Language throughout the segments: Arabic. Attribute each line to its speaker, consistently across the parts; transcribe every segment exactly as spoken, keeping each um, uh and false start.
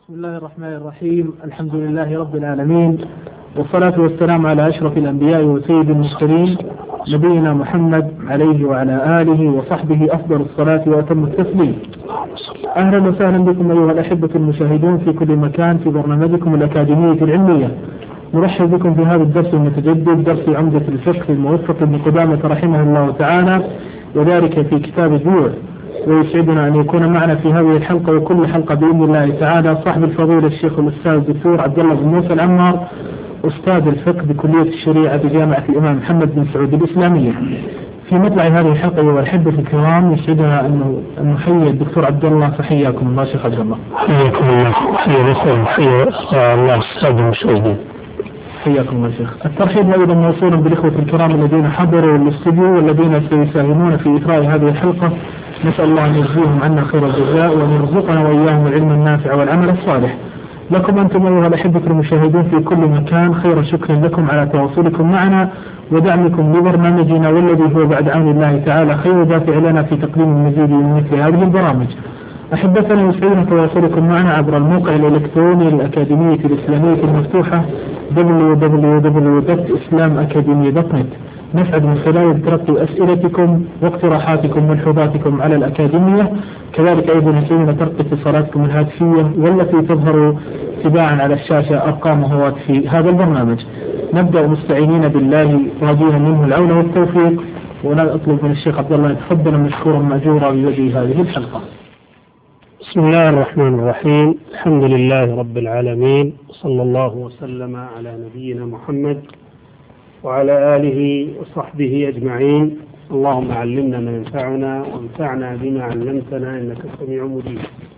Speaker 1: بسم الله الرحمن الرحيم. الحمد لله رب العالمين، والصلاة والسلام على أشرف الأنبياء وسيد المرسلين نبينا محمد عليه وعلى آله وصحبه أفضل الصلاة وأتم التسليم. أهلا وسهلا بكم أيها الأحبة المشاهدون في كل مكان في برنامجكم الأكاديمية العلمية. نرحب بكم في هذا الدرس المتجدد، درس عمدة الفقه الموفق ابن قدامة رحمه الله تعالى، وذلك في كتاب البيوع. ويسعدنا أن يكون معنا في هذه الحلقة وكل حلقة بإذن الله تعالى صاحب الفضيلة الشيخ الأستاذ الدكتور عبد الله بن موسى العمار، أستاذ الفقه بكلية الشريعة بجامعة الإمام محمد بن سعود الإسلامية. في مطلع هذه الحلقة والأحبة الكرام يسعدنا أن نحيي الدكتور عبد الله، فحياكم الله شيخ عبد الله.
Speaker 2: حياكم الله، حيا بكم، حيا الله السادة المشاهدين.
Speaker 1: حياكم الله شيخ. الترحيب أيضا موصولا بالإخوة الكرام الذين حضروا الاستوديو والذين سيساهمون في إثراء هذه الحلقة. نسأل الله أن يجزيهم عنا خير الجزاء وأن يرزقنا وإياهم العلم النافع والعمل الصالح. لكم أنتم أيها الأحبة المشاهدين في كل مكان خير شكر لكم على تواصلكم معنا ودعمكم لبرنامجنا، والذي هو بعد عون الله تعالى خير دافع لنا في تقديم المزيد من مثل هذه البرامج. أحبتنا يسعدنا تواصلكم معنا عبر الموقع الإلكتروني للأكاديمية الإسلامية المفتوحة دبليو دبليو دبليو دوت إسلام أكاديمية دوت نت. نسعد من خلال تلقي أسئلتكم واقتراحاتكم وملحوظاتكم على الأكاديمية، كذلك أيضا يسعدنا تلقي اتصالاتكم الهاتفية والتي تظهر تباعا على الشاشة أرقام وهواتف في هذا البرنامج. نبدأ مستعينين بالله راجين منه العون والتوفيق، ولا أطلب من الشيخ عبد الله يتفضل مشكورا مأجورا بوجه هذه الحلقة.
Speaker 2: بسم الله الرحمن الرحيم. الحمد لله رب العالمين، وصلى الله وسلم على نبينا محمد وعلى آله وصحبه أجمعين. اللهم علمنا ما ينفعنا وانفعنا بما علمتنا إنك سميع مجيب.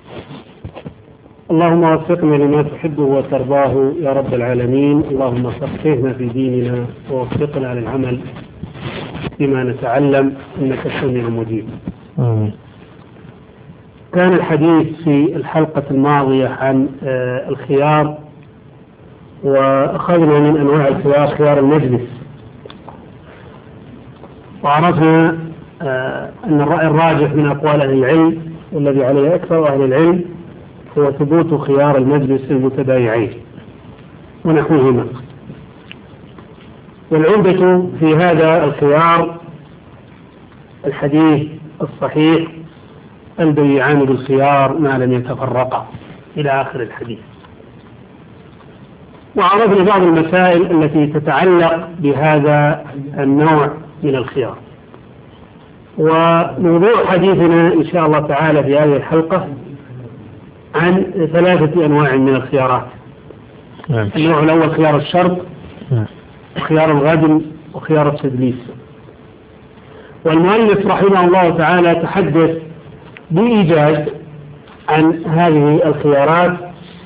Speaker 2: اللهم وفقنا لما تحبه وترضاه يا رب العالمين. اللهم فقهنا في ديننا ووفقنا للعمل بما نتعلم إنك سميع مجيب. آمين. كان الحديث في الحلقة الماضية عن آه الخيار، وأخذنا من أنواع الخيار خيار المجلس، وعرفنا آه أن الرأي الراجح من أقوال أهل العلم والذي عليه أكثر أهل العلم هو ثبوت خيار المجلس المتبايعين ونحوهما. والعمدة في هذا الخيار الحديث الصحيح البيعان بالخيار ما لم يتفرقا إلى آخر الحديث. وعرفنا بعض المسائل التي تتعلق بهذا النوع من الخيار. وموضوع حديثنا إن شاء الله تعالى في هذه الحلقة عن ثلاثة أنواع من الخيارات. النوع الأول خيار الشرط، وخيار الغدر، وخيار التدليس. والمؤلف رحمه الله تعالى تحدث بإيجاز عن هذه الخيارات.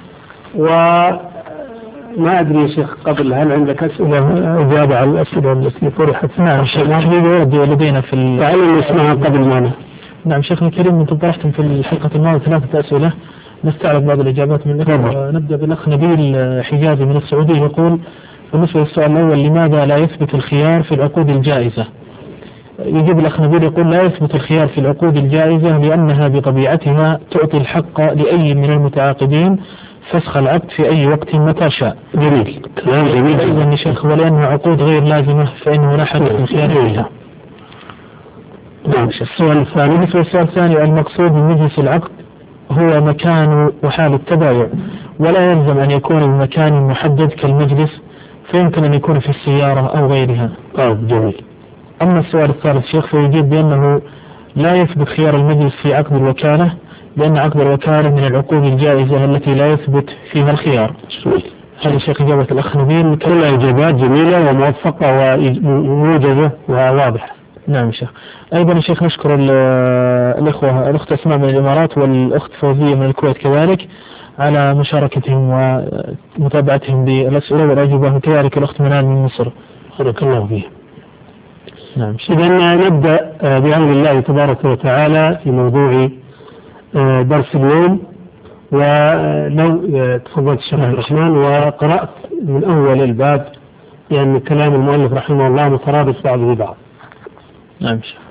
Speaker 2: وما أدري يا شيخ قبل، هل عندك أسئلة إجابة على الأسئلة التي طرحت؟
Speaker 1: نعم شيخ، لدينا في
Speaker 2: تعالوا نسمعها قبل معنا.
Speaker 1: نعم شيخنا الكريم، أنتم طرحتم في الحلقة الماضية ثلاثة أسئلة، نستعرض بعض الإجابات من الأخوة. نبدأ بالأخ نبيل حجازي من السعودية، يقول بالنسبة للسؤال الأول: لماذا لا يثبت الخيار في العقود الجائزة؟ يجيب الأخ نبيل يقول: لا يثبت الخيار في العقود الجائزة لأنها بطبيعتها تعطي الحق لأي من المتعاقدين فسخ العقد في أي وقت متى شاء.
Speaker 2: جميل، كلام جميل
Speaker 1: أيضا يا شيخ، ولأنها عقود غير لازمة فإنه لا حد في الخيار فيها.
Speaker 2: نعم.
Speaker 1: السؤال الثاني: بالنسبة للسؤال الثاني، المقصود من مجلس العقد هو مكان وحال التبايع، ولا يلزم أن يكون بمكان محدد كالمجلس، فيمكن أن يكون في السيارة أو غيرها.
Speaker 2: آه جميل.
Speaker 1: أما السؤال الثالث شيخ، فيجيب بأنه لا يثبت خيار المجلس في عقد الوكالة، لأن عقد الوكالة من العقود الجائزة التي لا يثبت فيها الخيار. هذا شيخ إجابة الأخ نبيل.
Speaker 2: كلها إجابات جميلة وموفقة وموجزة وواضحة.
Speaker 1: نعم شيخ. أيضا شيخ نشكر الأخوة الأخت أسماء من الإمارات والأخت فوزية من الكويت كذلك على مشاركتهم ومتابعتهم بالأسئلة والأجوبة، كذلك الأخت منال من مصر.
Speaker 2: بارك الله فيه.
Speaker 1: نعم.
Speaker 2: إذا نبدأ بعون الله تبارك وتعالى في موضوع درس اليوم. ولو تفضلت الشيخ عبد الرحمن وقرأت من أول الباب، لأن كلام المؤلف رحمه الله مترابط بعضه ببعض.
Speaker 1: نعم. نعم. قال المؤلف رحمه الله تعالى: باب الخيار.
Speaker 2: نعم.
Speaker 1: قال المؤلف رحمه الله تعالى: باب الخيار. قال المؤلف رحمه الله تعالى: باب الخيار. قال المؤلف رحمه الله تعالى: باب الخيار. قال المؤلف رحمه الله تعالى: باب الخيار.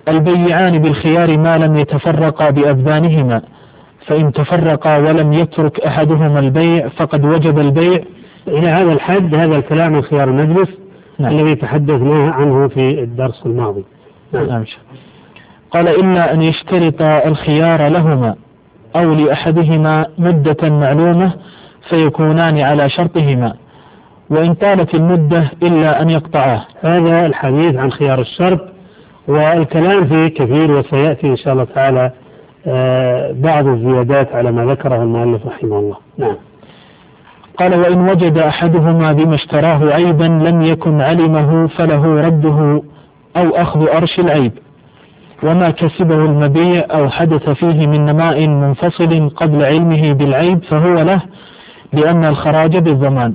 Speaker 1: البيعان بالخيار ما لم يتفرقا بأبدانهما، فإن تفرقا ولم يترك أحدهما البيع فقد وجب البيع.
Speaker 2: إلى هذا الحد هذا الكلام من خيار المجلس نعم. الذي تحدثنا عنه في الدرس الماضي.
Speaker 1: نعم. نعم. قال إلا أن يشترط الخيار لهما أو لأحدهما مدة معلومة فيكونان على شرطهما، وإن طالت المدة إلا أن يقطعاه.
Speaker 2: هذا الحديث عن خيار الشرط والكلام فيه كثير، وسيأتي إن شاء الله تعالى بعض الزيادات على ما ذكره المؤلف رحمه الله. نعم.
Speaker 1: قال وإن وجد أحدهما بما اشتراه عيبا لم يكن علمه فله رده أو أخذ أرش العيب، وما كسبه المبيع أو حدث فيه من نماء منفصل قبل علمه بالعيب فهو له، لأن الخراج بالضمان.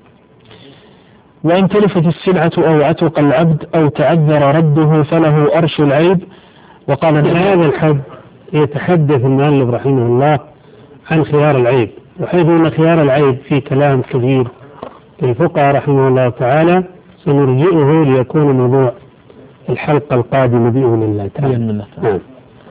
Speaker 1: وإن تلفت السلعة أو عتق العبد أو تعذر رده فله أرش العيب. وقال
Speaker 2: هذا الحد يتحدث المؤلف رحمه الله عن خيار العيب، وحيث أن خيار العيب في كلام كبير للفقهاء رحمه الله تعالى سنرجئه ليكون موضوع الحلقة القادمة بإذن الله تعالى. نعم.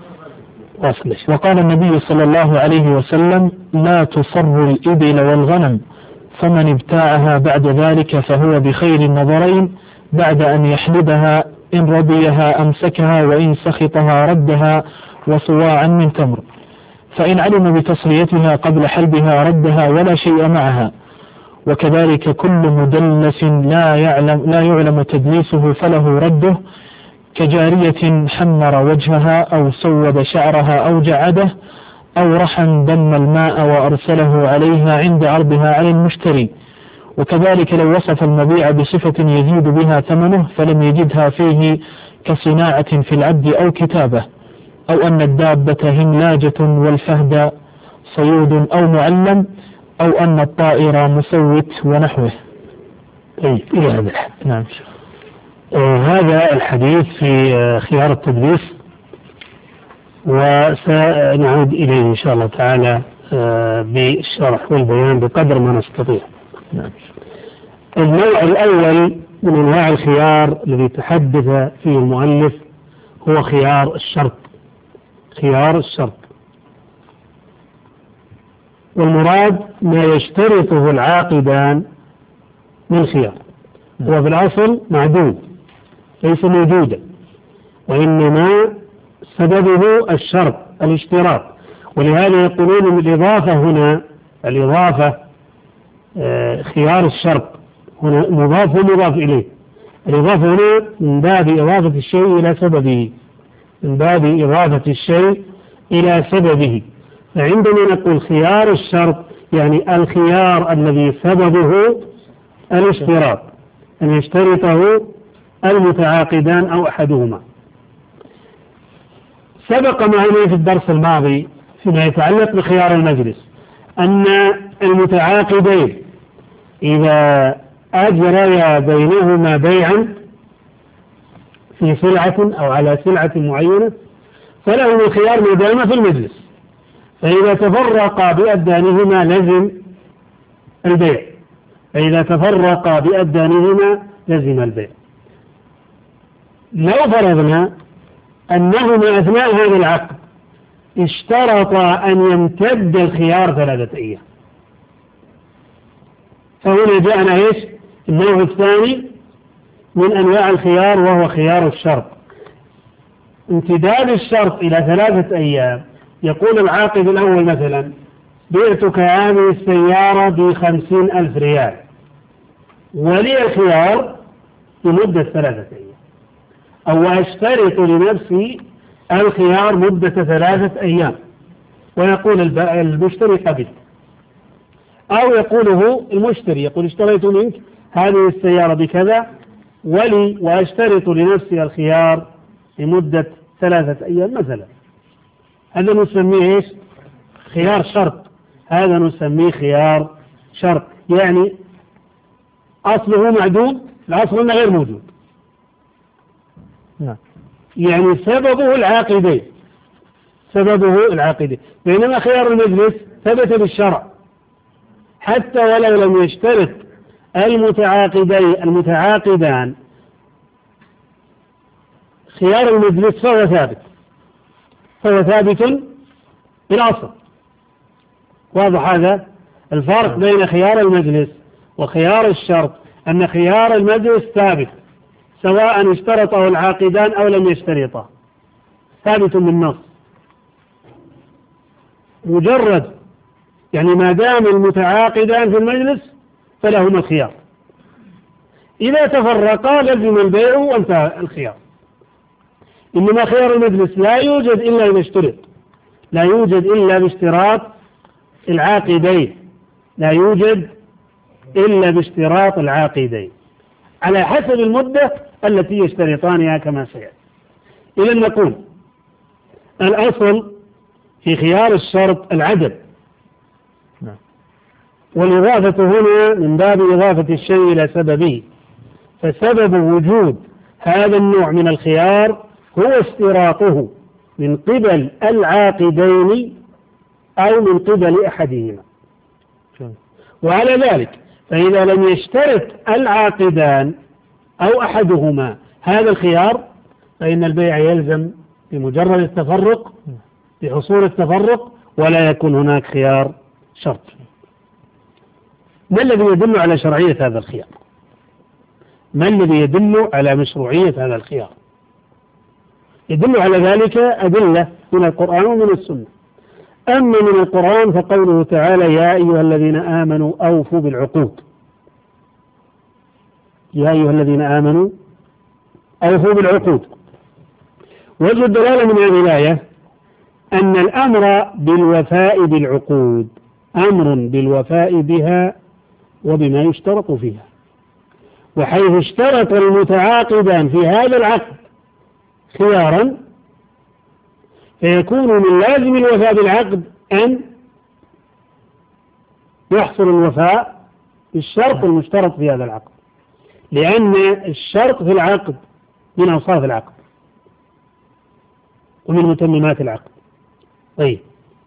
Speaker 1: وقال النبي صلى الله عليه وسلم لا تصر الإبل والغنم، فمن ابتاعها بعد ذلك فهو بخير النظرين بعد أن يحلبها، إن رضيها أمسكها وإن سخطها ردها وصواعا من تمر، فإن علم بتصريتها قبل حلبها ردها ولا شيء معها. وكذلك كل مدلس لا يعلم, لا يعلم تدليسه فله رده، كجارية حمر وجهها أو سود شعرها أو جعده أو رحن دم الماء وأرسله عليها عند عرضها على المشتري. وكذلك لو وصف المبيع بصفة يزيد بها ثمنه فلم يجدها فيه كصناعة في العبد أو كتابة، أو أن الدابة هملاجة والفهد صيود أو معلم، أو أن الطائر مسوت ونحوه.
Speaker 2: أي إلى هذا الحد.
Speaker 1: نعم.
Speaker 2: آه هذا الحديث في آه خيار التدليس، وسنعود إليه إن شاء الله تعالى آه بالشرح والبيان بقدر ما نستطيع.
Speaker 1: نعم.
Speaker 2: النوع الأول من أنواع الخيار الذي تحدث فيه المؤلف هو خيار الشرط. خيار الشرط والمراد ما يشترطه العاقدان من خيار، هو في الأصل معدوم ليس موجودا، وإنما سببه الشرط الاشتراط. ولهذا يقولون من الإضافة هنا الإضافة آه خيار الشرط هنا مضاف ومضاف إليه. الإضافة هنا من باب إضافة الشيء إلى سببه، من باب إضافة الشيء إلى سببه. فعندما نقول خيار الشرط يعني الخيار الذي سببه الاشتراط، أن يشترطه المتعاقدان أو أحدهما. سبق معنا في الدرس الماضي فيما يتعلق بخيار المجلس أن المتعاقدين إذا أجريا بينهما بيعا في سلعة أو على سلعة معينة فلهم الخيار ما دام في المجلس، فإذا تفرقا بأبدانهما لزم البيع، فإذا تفرقا بأبدانهما لزم البيع. لو فرضنا أنهما أثناء هذا العقد اشترطا أن يمتد الخيار ثلاثة أيام، فهنا جاءنا إيش النوع الثاني من أنواع الخيار وهو خيار الشرط. امتداد الشرط إلى ثلاثة أيام. يقول العاقد الأول مثلا بعتك هذه السيارة بخمسين ألف ريال ولي الخيار لمدة ثلاثة أيام، أو أشترط لنفسي الخيار مدة ثلاثة أيام، ويقول المشتري قبل، أو يقوله المشتري يقول اشتريت منك هذه السيارة بكذا ولي وأشترط لنفسي الخيار لمدة ثلاثة أيام مثلا. هذا نسميه إيش؟ خيار شرط. هذا نسميه خيار شرط، يعني أصله معدوم، الأصل أنه غير موجود، يعني سببه العاقدين، سببه العاقدين. بينما خيار المجلس ثبت بالشرع حتى ولو لم يشترط المتعاقدين المتعاقدان خيار المجلس فهو ثابت فهو ثابت بالأصل. واضح هذا الفرق بين خيار المجلس وخيار الشرط، أن خيار المجلس ثابت سواء اشترطه العاقدان أو لم يشترطه، ثابت بالنص مجرد، يعني ما دام المتعاقدان في المجلس فلهما الخيار، إذا تفرقا لزم البيع وانتهى الخيار. إنما خيار المجلس لا يوجد إلا إذا اشترط، لا يوجد إلا باشتراط العاقدين، لا يوجد إلا باشتراط العاقدين على حسب المدة التي يشترطانها كما سيأتي. إذا نقول الأصل في خيار الشرط العدد، والإضافة هنا من باب إضافة الشيء إلى سببه، فسبب وجود هذا النوع من الخيار هو اشتراطه من قبل العاقدين أو من قبل أحدهما. وعلى ذلك فإذا لم يشترط العاقدان أو أحدهما هذا الخيار فإن البيع يلزم بمجرد التفرق، بحصول التفرق، ولا يكون هناك خيار شرط. ما الذي يدل على شرعية هذا الخيار؟ ما الذي يدل على مشروعية هذا الخيار؟ يدل على ذلك أدلة من القرآن ومن السنة. أما من القرآن فقوله تعالى: يا أيها الذين آمنوا أوفوا بالعقود. يا أيها الذين آمنوا أوفوا بالعقود. وجه الدلالة من هذه الآية أن الأمر بالوفاء بالعقود أمر بالوفاء بها وبما يشترط فيها، وحيث اشترط المتعاقدان في هذا العقد خيارا فيكون من لازم الوفاء بالعقد أن يحصل الوفاء بالشرط المشترط في هذا العقد، لأن الشرط في العقد من أوصاف العقد ومن متممات العقد. طيب،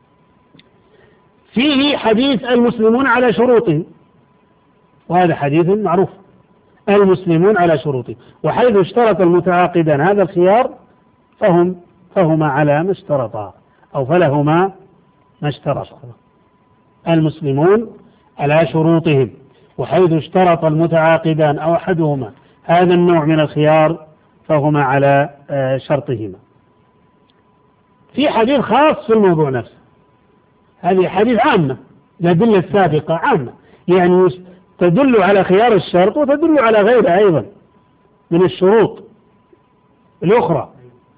Speaker 2: فيه حديث المسلمون على شروطهم، وهذا حديث معروف، المسلمون على شروطهم، وحيث اشترط المتعاقدان هذا الخيار فهم فهما على ما اشترطا أو فلهما ما اشترطا. المسلمون على شروطهم، وحيث اشترط المتعاقدان أو أحدهما هذا النوع من الخيار فهما على شرطهما. في حديث خاص في الموضوع نفسه، هذه حديث عامة، الأدلة السابقة عامة، يعني تدل على خيار الشرط وتدل على غيره أيضا من الشروط الأخرى.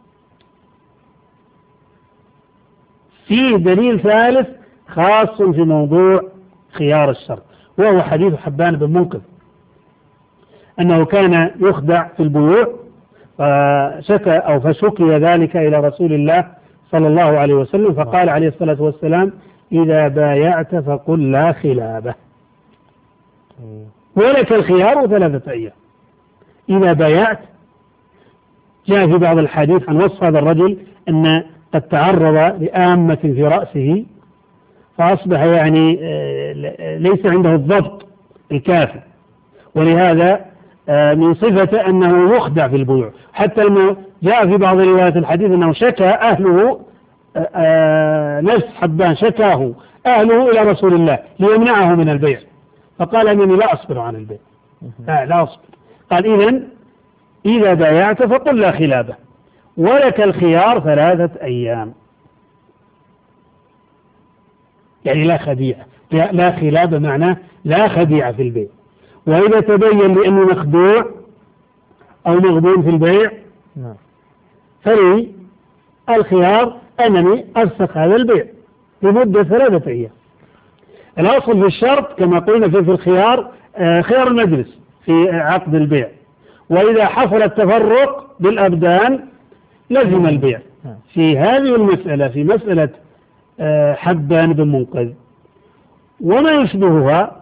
Speaker 2: في دليل ثالث خاص في موضوع خيار الشرط، وهو حديث حبان بن منقذ أنه كان يخدع في البيوع فشكى أو فشكي ذلك إلى رسول الله صلى الله عليه وسلم، فقال عليه الصلاة والسلام: إذا بايعت فقل لا خلابة ولك الخيار ثلاثة أيام. إذا بايعت، جاء في بعض الحديث عن وصف هذا الرجل أن قد تعرض لآمة في رأسه فأصبح يعني ليس عنده الضبط الكافي، ولهذا من صفته أنه يخدع في البيوع، حتى لما جاء في بعض روايات الحديث أنه شكى أهله، نفس حبان شكاه أهله إلى رسول الله ليمنعه من البيع، فقال: إنني لا أصبر عن البيع، لا, لا أصبر. قال: إذن إذا بايعت فقل لا خلابة ولك الخيار ثلاثة أيام، يعني لا خديعة، لا خلابة معناه لا خديعة في البيع. وإذا تبين لأنه مخدوع أو مغبون في البيع فلي الخيار أنني أفسخ هذا البيع لمدة ثلاثة أيام. الأصل في الشرط كما قلنا في الخيار خيار المجلس في عقد البيع، وإذا حصل التفرق بالأبدان لزم البيع. في هذه المسألة، في مسألة حبان بن منقذ وما يشبهها،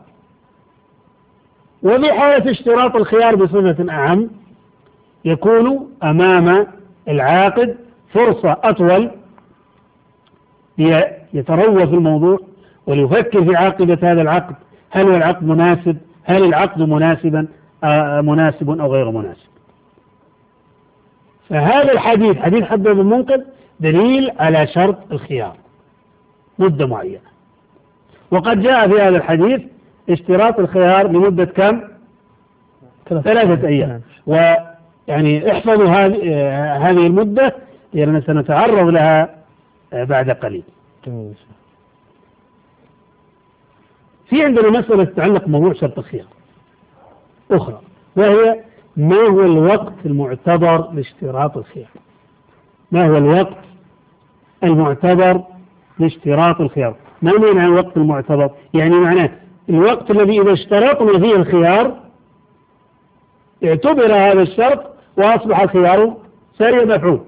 Speaker 2: وبحالة اشتراط الخيار بصفة أعم، يكون أمام العاقد فرصة أطول يتروى في الموضوع وليفكر في عاقبة هذا العقد، هل هو العقد مناسب، هل العقد مناسبا آه مناسب أو غير مناسب. فهذا الحديث حديث حبب المنقذ دليل على شرط الخيار مدة معينة. وقد جاء في هذا الحديث اشتراط الخيار لمدة كم؟ ثلاثة أيام. ويعني احفظوا هذه المدة لأننا سنتعرض لها بعد قليل. في عندنا مسألة تتعلق بموضوع شرط الخيار أخرى، وهي ما هو الوقت المعتبر لاشتراط الخيار؟ ما هو الوقت المعتبر لاشتراط الخيار؟ ما معنى الوقت المعتبر؟ يعني معناه الوقت الذي إذا اشترطنا فيه الخيار اعتبر هذا الشرط وأصبح الخيار ساري مفعول.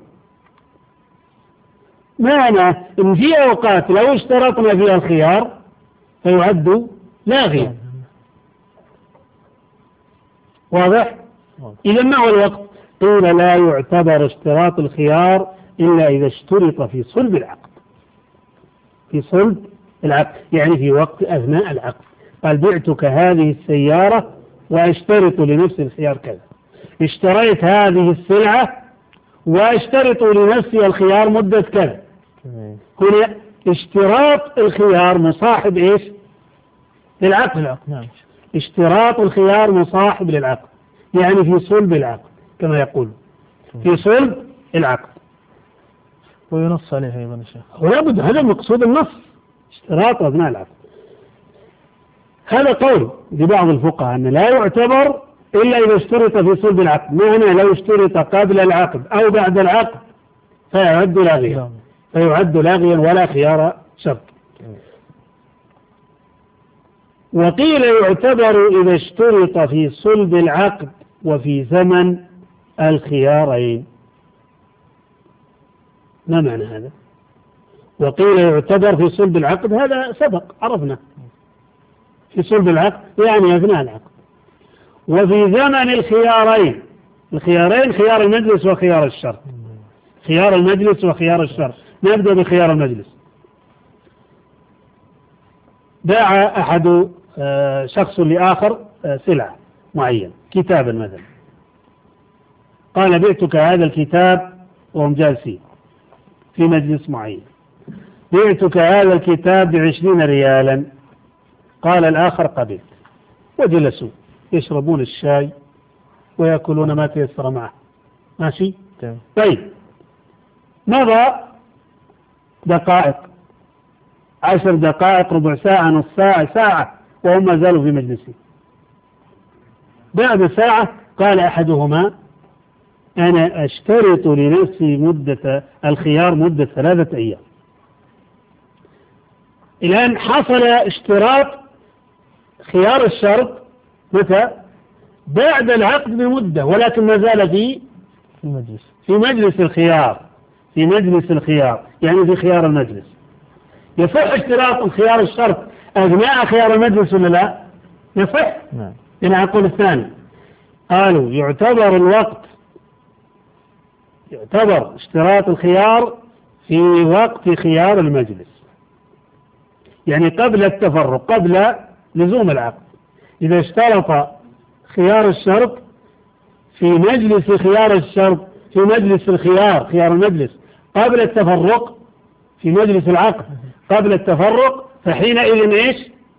Speaker 2: معنى إن في أوقات لو اشترطنا فيها الخيار فيعد لاغيا. واضح؟ إذا ما هو الوقت؟ قيل لا يعتبر اشتراط الخيار إلا إذا اشترط في صلب العقد. في صلب العقد يعني في وقت أثناء العقد. قال بعتك هذه السيارة واشترط لنفسي الخيار كذا. اشتريت هذه السلعة واشترط لنفسي الخيار مدة كذا. هنا اشتراط الخيار مصاحب ايش؟ للعقد. اشتراط الخيار مصاحب للعقد يعني في صلب العقد كما يقول في صلب العقد.
Speaker 1: وينص عليه أيضا يا شيخ.
Speaker 2: ولابد هذا مقصود النص اشتراط أثناء العقد. هذا قول لبعض الفقهاء أن لا يعتبر إلا إذا اشترط في صلب العقد. معنى لو اشترط قبل العقد أو بعد العقد فيعد لاغيا فيعد لاغيا ولا خيار شرط. وقيل يعتبر إذا اشترط في صلب العقد وفي زمن الخيارين. ما معنى هذا؟ وقيل يعتبر في صلب العقد هذا سبق عرفنا في صلب العقد يعني أثناء العقد. وفي زمن الخيارين الخيارين خيار المجلس وخيار الشرط. خيار المجلس وخيار الشرط. نبدأ بخيار المجلس. باع أحد شخص لآخر سلعة معينة كتابا مثلا. قال بعتك هذا الكتاب وهم جالسين في مجلس معين. بعتك هذا الكتاب بعشرين ريالا. قال الآخر قبلت. وجلسوا يشربون الشاي ويأكلون ما تيسر معه. ماشي؟ طيب مضى دقائق عشر دقائق ربع ساعة نص ساعة ساعة وهم ما زالوا في مجلسه. بعد ساعة قال أحدهما أنا أشترط لنفسي مدة الخيار مدة ثلاثة أيام. الآن حصل اشتراط خيار الشرط متى؟ بعد العقد بمدة ولكن ما زال في المجلس في مجلس الخيار في مجلس الخيار يعني في خيار المجلس. يصح اشتراط خيار الشرط أثناء خيار المجلس ولا لا؟ يصح؟ نعم. هنا أقول الثاني قالوا يعتبر الوقت يعتبر اشتراط الخيار في وقت خيار المجلس يعني قبل التفرق قبل لزوم العقد. إذا اشترط خيار الشرط في مجلس خيار الشرط في مجلس الخيار خيار المجلس قبل التفرق في مجلس العقد قبل التفرق فحينئذ ايش؟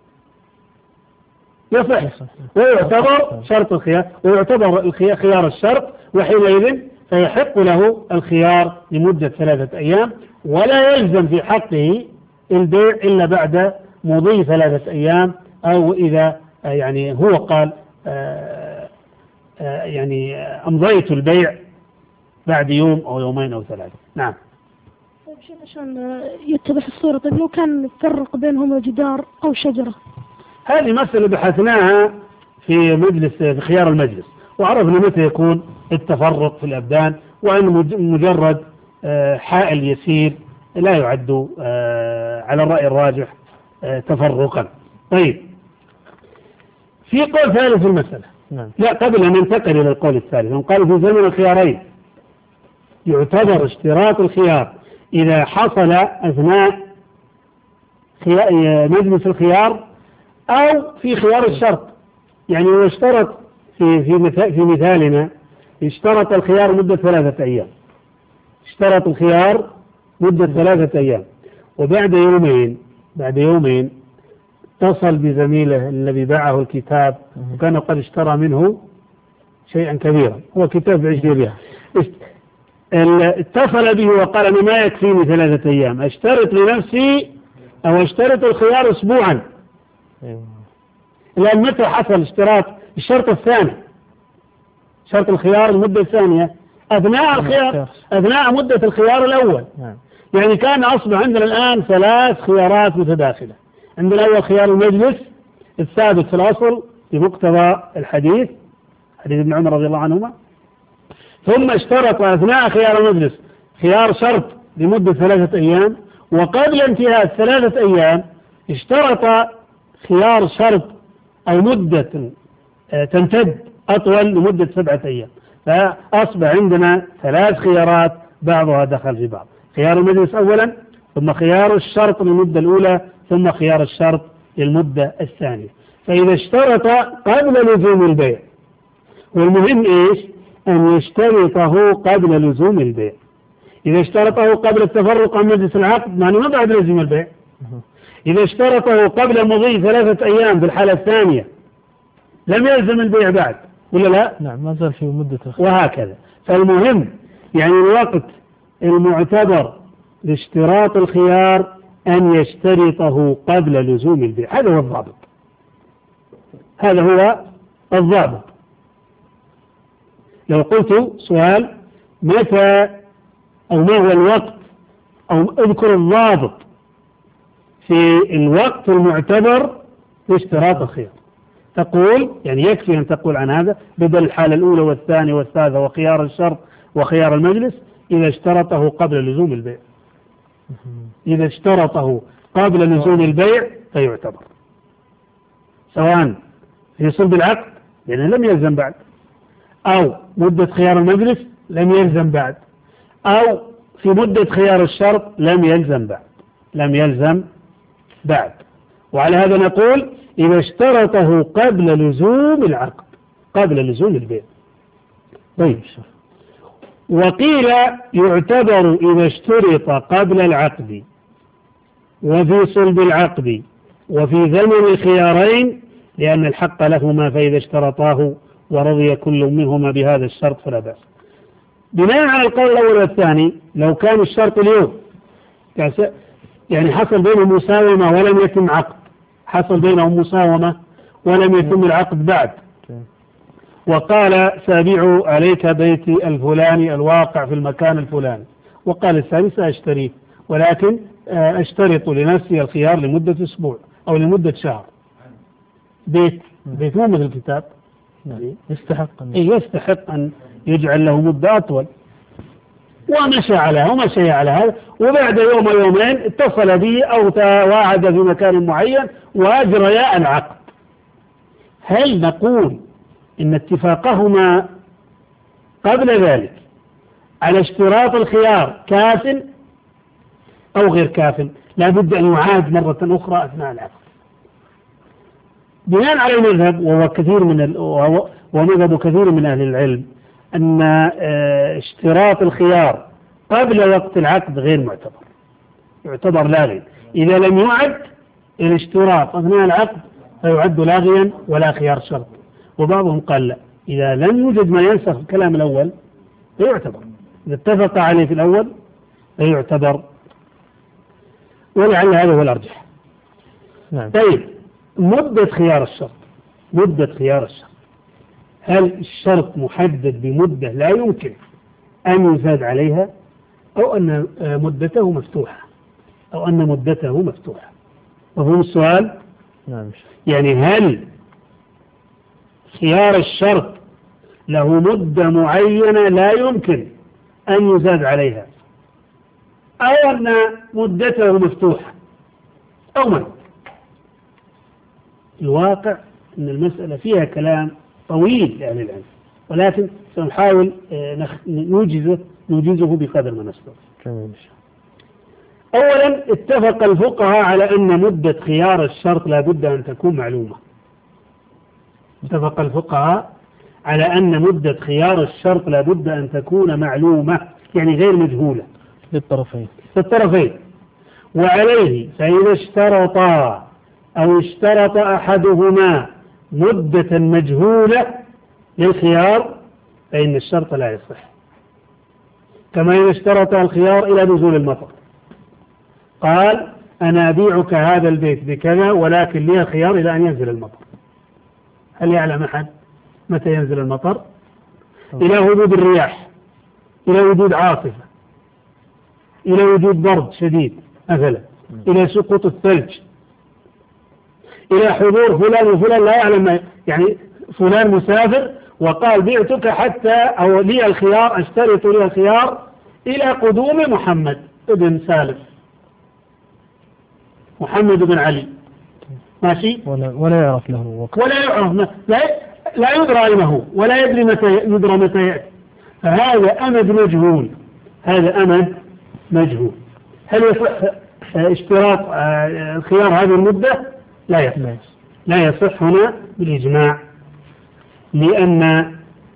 Speaker 2: يصح ويعتبر شرط الخيار ويعتبر خيار الشرط وحينئذ فيحق له الخيار لمدة ثلاثة أيام ولا يلزم في حقه البيع إلا بعد مضي ثلاثة أيام أو إذا يعني هو قال آآ آآ يعني أمضيت البيع بعد يوم أو يومين أو ثلاثة. نعم.
Speaker 3: طيب شيخ عشان يتضح الصورة، طيب لو كان فرق بينهم جدار أو شجرة؟
Speaker 2: هذه مسألة بحثناها في مجلس في خيار المجلس وعرفنا متى يكون التفرق في الأبدان وأن مجرد حائل يسير لا يعد على الرأي الراجح تفرقا. طيب في قول ثالث في المسألة. نعم. لا قبل أن ننتقل إلى القول الثالث هم قالوا في زمن الخيارين يعتبر اشتراط الخيار إذا حصل أثناء مجلس الخيار أو في خيار الشرط. يعني هو اشترط في في في مثالنا اشترط الخيار مدة ثلاثة أيام اشترط الخيار مدة ثلاثة أيام وبعد يومين بعد يومين اتصل بزميله الذي باعه الكتاب وكان قد اشترى منه شيئا كبيرا، هو كتاب عشرين ريال، اتصل به وقال أنا ما يكفيني ثلاثة أيام، أشترط لنفسي أو أشترط الخيار أسبوعا. لأن متى حصل اشتراط الشرط الثاني، شرط الخيار المدة الثانية أثناء الخيار أثناء مدة الخيار الأول. يعني كان أصبح عندنا الآن ثلاث خيارات متداخلة. عندنا الأول خيار المجلس الثابت في الأصل بمقتضى الحديث حديث ابن عمر رضي الله عنهما، ثم اشترط أثناء خيار المجلس خيار شرط لمدة ثلاثة أيام، وقبل انتهاء الثلاثة أيام اشترط خيار شرط أو مدة تمتد أطول لمدة سبعة أيام. فأصبح عندنا ثلاث خيارات بعضها دخل في بعض، خيار المجلس أولا، ثم خيار الشرط للمدة الأولى، ثم خيار الشرط للمدة الثانية. فإذا اشترط قبل لزوم البيع، والمهم إيش أن يشترطه قبل لزوم البيع. إذا اشترطه قبل التفرق عن مجلس العقد معنى ما بعد لزوم البيع. إذا اشترطه قبل مضي ثلاثة أيام في الحالة الثانية لم يلزم البيع بعد، ولا لا؟
Speaker 1: نعم، ما زال في مدة
Speaker 2: وهكذا. فالمهم يعني الوقت المعتبر لاشتراط الخيار أن يشترطه قبل لزوم البيع، هذا هو الضابط، هذا هو الضابط. لو قلت سؤال متى أو ما هو الوقت أو اذكر الضابط في الوقت المعتبر لاشتراط الخيار، تقول يعني يكفي أن تقول عن هذا بدل الحالة الأولى والثانية والثالثة وخيار الشرط وخيار المجلس إذا اشترطه قبل لزوم البيع. إذا اشترطه قبل لزوم البيع فيعتبر، سواء في صلب العقد لأنه لم يلزم بعد، أو مدة خيار المجلس لم يلزم بعد، أو في مدة خيار الشرط لم يلزم بعد لم يلزم بعد وعلى هذا نقول إذا اشترطه قبل لزوم العقد قبل لزوم البيع. طيب، وقيل يعتبر إذا اشترط قبل العقد وفي صلب العقد وفي ثمن الخيارين لأن الحق لهما، فإذا اشترطاه ورضي كل منهما بهذا الشرط فلا بأس. بناء على القول الأول والثاني لو كان الشرط اليوم يعني حصل بينهم مساومة ولم يتم عقد، حصل بينهم مساومة ولم يتم العقد بعد، وقال سابيع عليك بيتي الفلاني الواقع في المكان الفلاني، وقال الثاني سأشتريه ولكن أشترط لنفسي الخيار لمدة أسبوع أو لمدة شهر. بيت بيت مو مثل الكتاب،
Speaker 1: يستحق أن
Speaker 2: يستحق أن يجعل له مدة أطول، ومشى على ومشى على هذا، وبعد يوم يومين اتصل به أو تواعد في مكان معين وأجريا العقد. هل نقول إن اتفاقهما قبل ذلك على اشتراط الخيار كاف أو غير كاف؟ لا بد أن يعاد مرة أخرى أثناء العقد. بناء على المذهب وهو كثير من ال... ومذهب كثير من أهل العلم أن اشتراط الخيار قبل وقت العقد غير معتبر، يعتبر لاغي. إذا لم يعد الاشتراط أثناء العقد فيعد لاغيا ولا خيار شرط. وبعضهم قال لا، إذا لم يوجد ما ينسخ الكلام الأول فيعتبر، إذا اتفق عليه في الأول فيعتبر، ولعل هذا هو الأرجح.
Speaker 1: نعم.
Speaker 2: طيب، مدة خيار الشرط مدة خيار الشرط هل الشرط محدد بمدة لا يمكن أن يزاد عليها، أو أن مدته مفتوحة أو أن مدته مفتوحة؟ مفهوم السؤال؟
Speaker 1: نعم.
Speaker 2: يعني هل خيار الشرط له مدة معينة لا يمكن أن يزاد عليها، أو أن مدته مفتوحة أو من؟ الواقع أن المسألة فيها كلام طويل لأهل العلم، ولكن سنحاول نوجزه نوجزه بقدر ما نستطيع. أولا، اتفق الفقهاء على أن مدة خيار الشرط لا بد أن تكون معلومة. اتفق الفقهاء على أن مدة خيار الشرط لابد أن تكون معلومة، يعني غير مجهولة
Speaker 1: للطرفين
Speaker 2: للطرفين. وعليه فإذا اشترطا أو اشترط أحدهما مدة مجهولة للخيار فإن الشرط لا يصح، كما إذا اشترط الخيار إلى نزول المطر، قال أنا أبيعك هذا البيت بكذا ولكن لي الخيار إلى أن ينزل المطر. هل يعلم أحد متى ينزل المطر؟ إلى هبوب الرياح، إلى وجود عاصفة، إلى وجود برد شديد مثلا، إلى سقوط الثلج، إلى حضور فلان وفلان لا يعلم، يعني فلان مسافر وقال بيعتك حتى أو لي الخيار، اشترط لي الخيار إلى قدوم محمد بن سالم، محمد بن علي، ماشي،
Speaker 1: ولا, ولا يعرف له وقت،
Speaker 2: ولا يعرف لا, لا يدرى أين هو ولا يدري متى يدرى متى يأتي، فهذا أمد مجهول، هذا أمد مجهول. هل يصح اشتراط الخيار هذه المدة؟ لا يصح، لا يصح هنا بالإجماع، لأن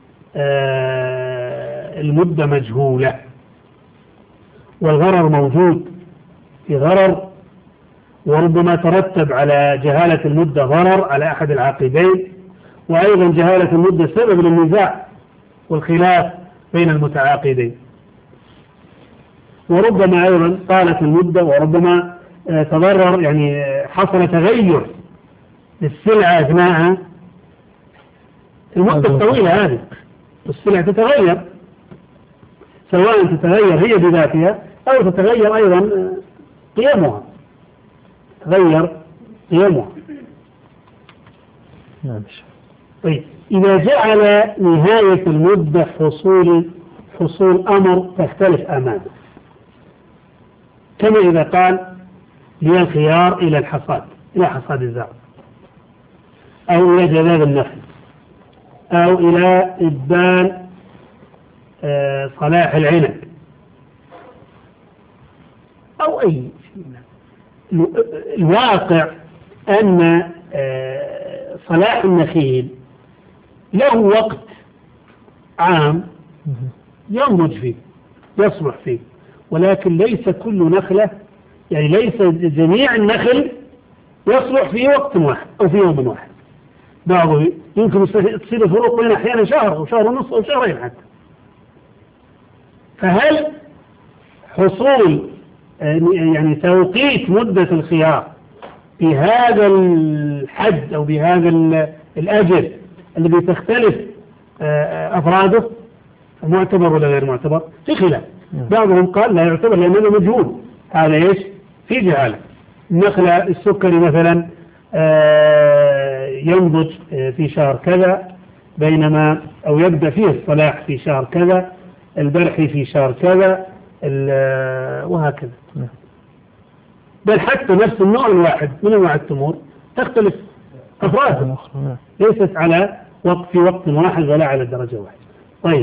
Speaker 2: المدة مجهولة والغرر موجود، في غرر، وربما ترتب على جهالة المدة ضرر على أحد العاقدين، وأيضا جهالة المدة سبب للنزاع والخلاف بين المتعاقدين، وربما أيضا طالت المدة وربما تضرر، يعني حصل تغير للسلعة أثناء المدة الطويلة هذه، السلعة تتغير، سواء تتغير هي بذاتها أو تتغير أيضا قيمها، تغير قيمها. طيب إذا جعل نهاية المدة حصول حصول أمر تختلف أمامه، كما إذا قال لي الخيار إلى الحصاد، إلى حصاد الزرع، أو إلى جذاب النخل، أو إلى إبان صلاح العنب، أو أي شيء. الواقع أن صلاح النخيل له وقت عام ينضج فيه يصلح فيه، ولكن ليس كل نخلة، يعني ليس جميع النخل يصلح في وقت واحد أو في يوم واحد، بعضه يمكن تصير الفروق بين أحيانا شهر أو شهر ونصف أو شهرين حتى. فهل حصول يعني توقيت مدة الخيار بهذا الحد أو بهذا الأجل الذي تختلف أفراده معتبر ولا غير معتبر؟ في خلاف. بعضهم قال لا يعتبر لأنه مجهول، هذا إيش؟ في جهالة. النخلة السكري مثلا ينضج في شهر كذا، بينما أو يبدأ فيه الصلاح في شهر كذا، البرحي في شهر كذا، وهكذا. بل حتى نفس النوع الواحد من انواع التمور تختلف أفرادها، ليست على وقت في وقت واحد ولا على درجة واحدة. طيب،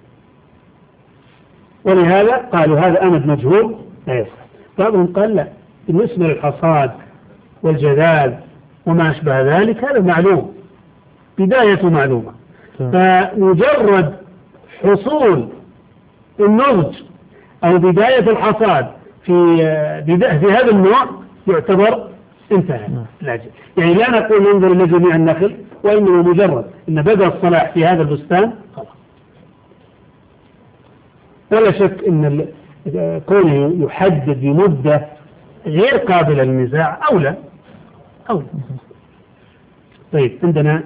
Speaker 2: ولهذا قالوا هذا أمد مجهول لا يصح. بعضهم قال لا، بالنسبة للحصاد والجذاب وما أشبه ذلك هذا معلوم، بداية معلومة، فمجرد حصول النضج أو بداية الحصاد في في هذا النوع يعتبر انتهى الأجل. يعني لا نقول ننظر إلى جميع النخل، وإنما مجرد أن بدأ الصلاح في هذا البستان خلاص. ولا شك أن كونه يحدد بمدة غير قابلة للنزاع أولى أولى. طيب، عندنا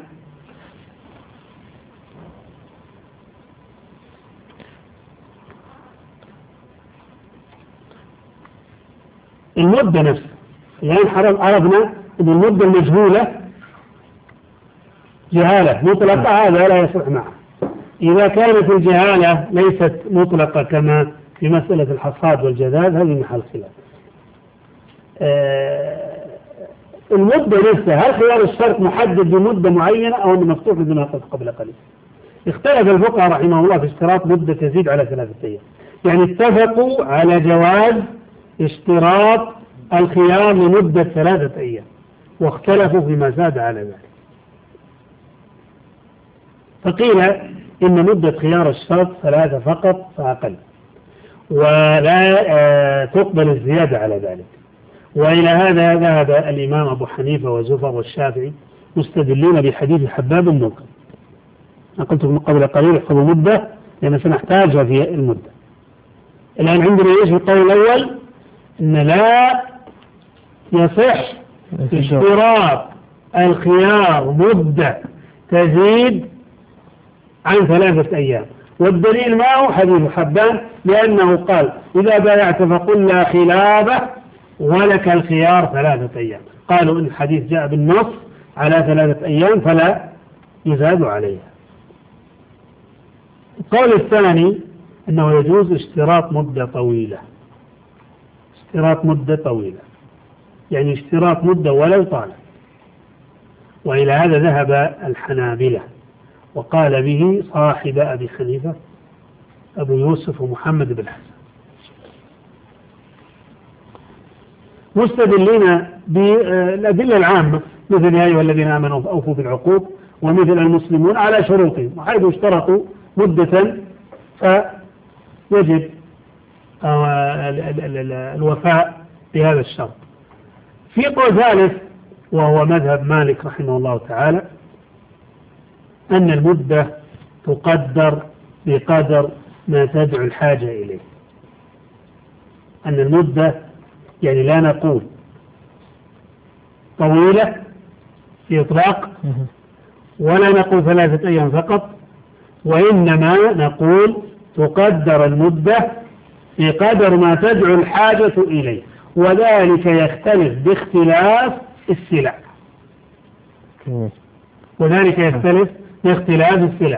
Speaker 2: المدة نفسها. الآن عرفنا أن المدة المجهولة جهالة مطلقة، هذا لا يصح معها. إذا كانت الجهالة ليست مطلقة كما في مسألة الحصاد والجذاب هذه محل خلاف. آه المدة نفسها، هل خيار الشرط محدد بمدة معينة أو أنه مفتوح مثل ما قلت قبل قليل؟ اختلف الفقهاء رحمه الله في اشتراط مدة تزيد على ثلاثة أيام، يعني اتفقوا على جواز اشتراط الخيار لمدة ثلاثة أيام، واختلفوا فيما زاد على ذلك. فقيل إن مدة خيار الشرط ثلاثة فقط فأقل، ولا تقبل الزيادة على ذلك. وإلى هذا ذهب الإمام أبو حنيفة وزفر والشافعي مستدلين بحديث حباب النوكل. أنا قلت من قبل قليل احفظوا مدة لأن سنحتاجها في المدة. الآن عندنا إيش القول الأول؟ إن لا يصح اشتراط الخيار مدة تزيد عن ثلاثة أيام، والدليل ما هو حديث حبان، لأنه قال إذا بايعت فقل لا خلافة ولك الخيار ثلاثة أيام. قالوا إن الحديث جاء بالنص على ثلاثة أيام فلا يزاد عليها. القول الثاني أنه يجوز اشتراط مدة طويلة، اشتراط مدة طويلة يعني اشتراط مدة ولو طالت، وإلى هذا ذهب الحنابلة وقال به صاحب أبي حنيفة أبو يوسف ومحمد بن حسن، مستدلين بالأدلة العامة مثل يا أيها الذين آمنوا أوفوا بالعقود ومثل المسلمون على شروطهم، وحيث اشترطوا مدة فيجب الوفاء بهذا الشرط. في قول ثالث وهو مذهب مالك رحمه الله تعالى أن المدة تقدر بقدر ما تدعو الحاجة إليه، أن المدة يعني لا نقول طويلة في إطلاق ولا نقول ثلاثة أيام فقط، وإنما نقول تقدر المدة بقدر ما تدعو الحاجة إليه، وذلك يختلف باختلاف السلع، وذلك يختلف باختلاف السلع،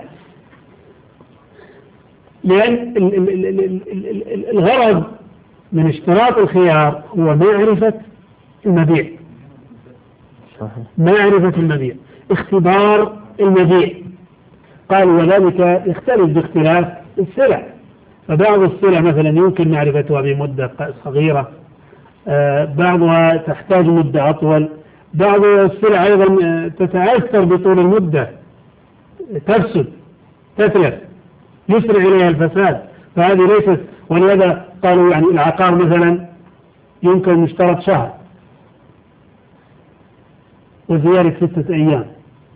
Speaker 2: لأن الغرض من اشتراط الخيار هو معرفة المبيع، معرفة المبيع، اختبار المبيع. قال وذلك يختلف باختلاف السلع، فبعض السلع مثلا يمكن معرفتها بمدة صغيرة، بعضها تحتاج مدة أطول، بعض السلع أيضا تتأثر بطول المدة، تفسد تتلف يسرع إليها الفساد، فهذه ليست. ولهذا قالوا يعني العقار مثلا يمكن مشترط شهر وزيادة ستة أيام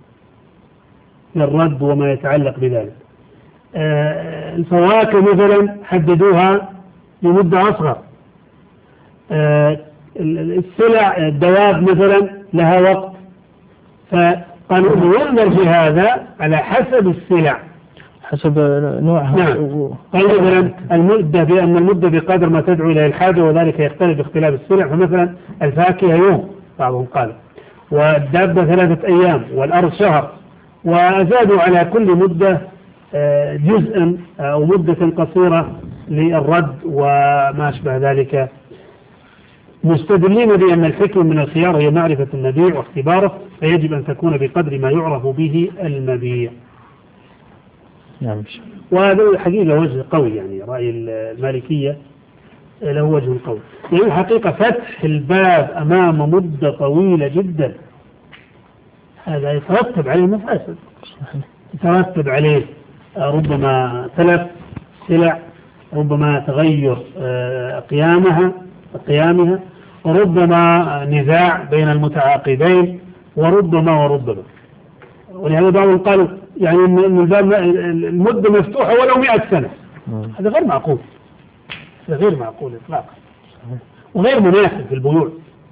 Speaker 2: للرد وما يتعلق بذلك. آه الفواكه مثلا حددوها لمدة أصغر. آه السلع الدواب مثلا لها وقت، فقالوا ينظر في هذا على حسب السلع
Speaker 1: حسب نوعها.
Speaker 2: نعم. قال مثلا المدة بأن المدة بقدر ما تدعو إلى الحاجة، وذلك يختلف باختلاف السلع. فمثلا الفاكهة يوم بعضهم قال، والدابة ثلاثة أيام، والأرض شهر، وزادوا على كل مدة جزءا أو مدة قصيرة للرد وما أشبه ذلك، مستدلين بأن الحكم من الخيار هي معرفة المبيع واختباره، فيجب أن تكون بقدر ما يعرف به المبيع.
Speaker 1: نعم.
Speaker 2: وهذا حقيقة وجه قوي، يعني رأي المالكية له وجه قوي، يعني الحقيقة فتح الباب أمام مدة طويلة جدا هذا يترتب عليه مفاسد، يترتب عليه ربما تلف سلع، ربما تغير قيامها قيامها، وربما نزاع بين المتعاقدين، وربما وربما ولهذا بعضهم قالوا يعني ان الباب المدة مفتوحة ولو مئة سنة، هذا غير معقول، هذا غير معقول اطلاقا وغير مناسب في البيوع.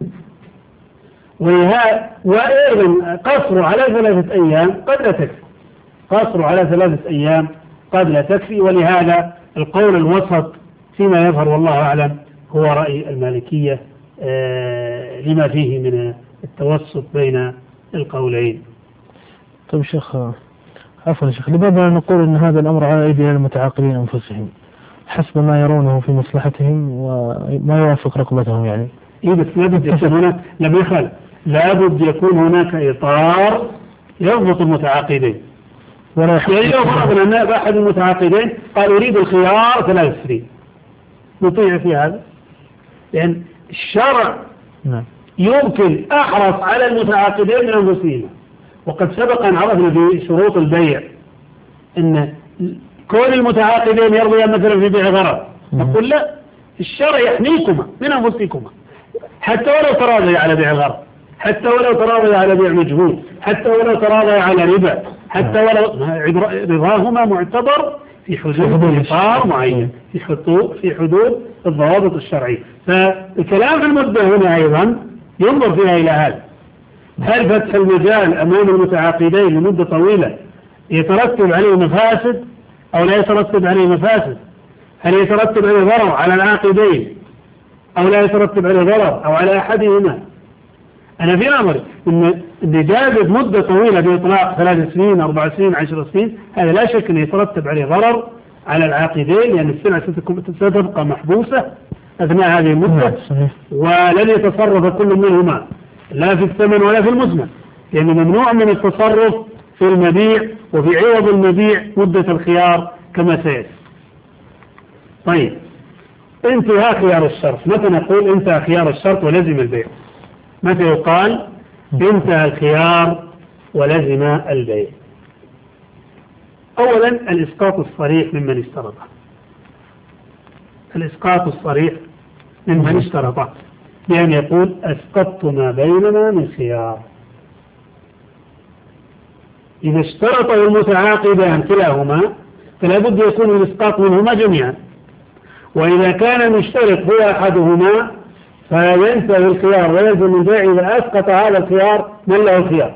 Speaker 2: وأيضا قصر على ثلاثة أيام قد لا تكفي، قصر على ثلاثة أيام قد لا تكفي، ولهذا القول الوسط فيما يظهر والله أعلم هو رأي المالكية آه لما فيه من التوسط بين القولين.
Speaker 1: طيب شيخ، عفوا شيخ، لماذا نقول أن هذا الأمر على أيدي المتعاقدين أنفسهم حسب ما يرونه في مصلحتهم وما يوافق رغبتهم؟ يعني
Speaker 2: إيه بس لابد يكون هناك، لم يخل لابد يكون هناك إطار يضبط المتعاقدين. يعني لو فرضنا أن أحد المتعاقدين قال أريد الخيار ثلاث سنين نطيع في هذا، لأن الشرع
Speaker 1: نعم
Speaker 2: يمكن أحرص على المتعاقدين من أنفسهم، وقد سبق أن عرفنا في شروط البيع إن كل المتعاقدين يرضيان مثلا في بيع غرض، نقول لا، الشرع يحميكما من أنفسكما حتى ولو تراضي على بيع غرض، حتى ولو تراضي على بيع مجهول، حتى ولو تراضي على ربا، حتى ولو رضاهما معتبر في حدود إطار معين، في حدود في حدود الضوابط الشرعية. فالكلام في المدة هنا أيضا ينظر فيها إلى هذا، هل فتح المجال أمام المتعاقدين لمدة طويلة يترتب عليه مفاسد أو لا يترتب عليه مفاسد؟ هل يترتب عليه ضرر على العاقدين أو لا يترتب عليه ضرر أو على أحدهما؟ أنا في أمر إن إجازة مدة طويلة بإطلاق ثلاث سنين أربع سنين عشر سنين، هذا لا شك أن يترتب عليه ضرر على العاقدين، لأن يعني السلعة ستبقى محبوسة أثناء هذه المدة، ولن يتصرف كل منهما لا في الثمن ولا في المثمن، لأنه يعني ممنوع من التصرف في المبيع وفي عوض المبيع مدة الخيار كما سيأتي. طيب، انتهاء خيار الشرط، متى نقول انتهى خيار الشرط ولزم البيع؟ متى يقال انتهى الخيار ولزم البيع؟ أولا الإسقاط الصريح ممن اشترطه، الإسقاط الصريح ممن اشترطه بأن يقول أسقطت ما بيننا من خيار. إذا اشترطه المتعاقدان كلاهما فلا بد يكون الإسقاط منهما جميعا، وإذا كان مشترط هو أحدهما فينتهي الخيار ويلزم البيع إذا أسقط هذا الخيار من له الخيار.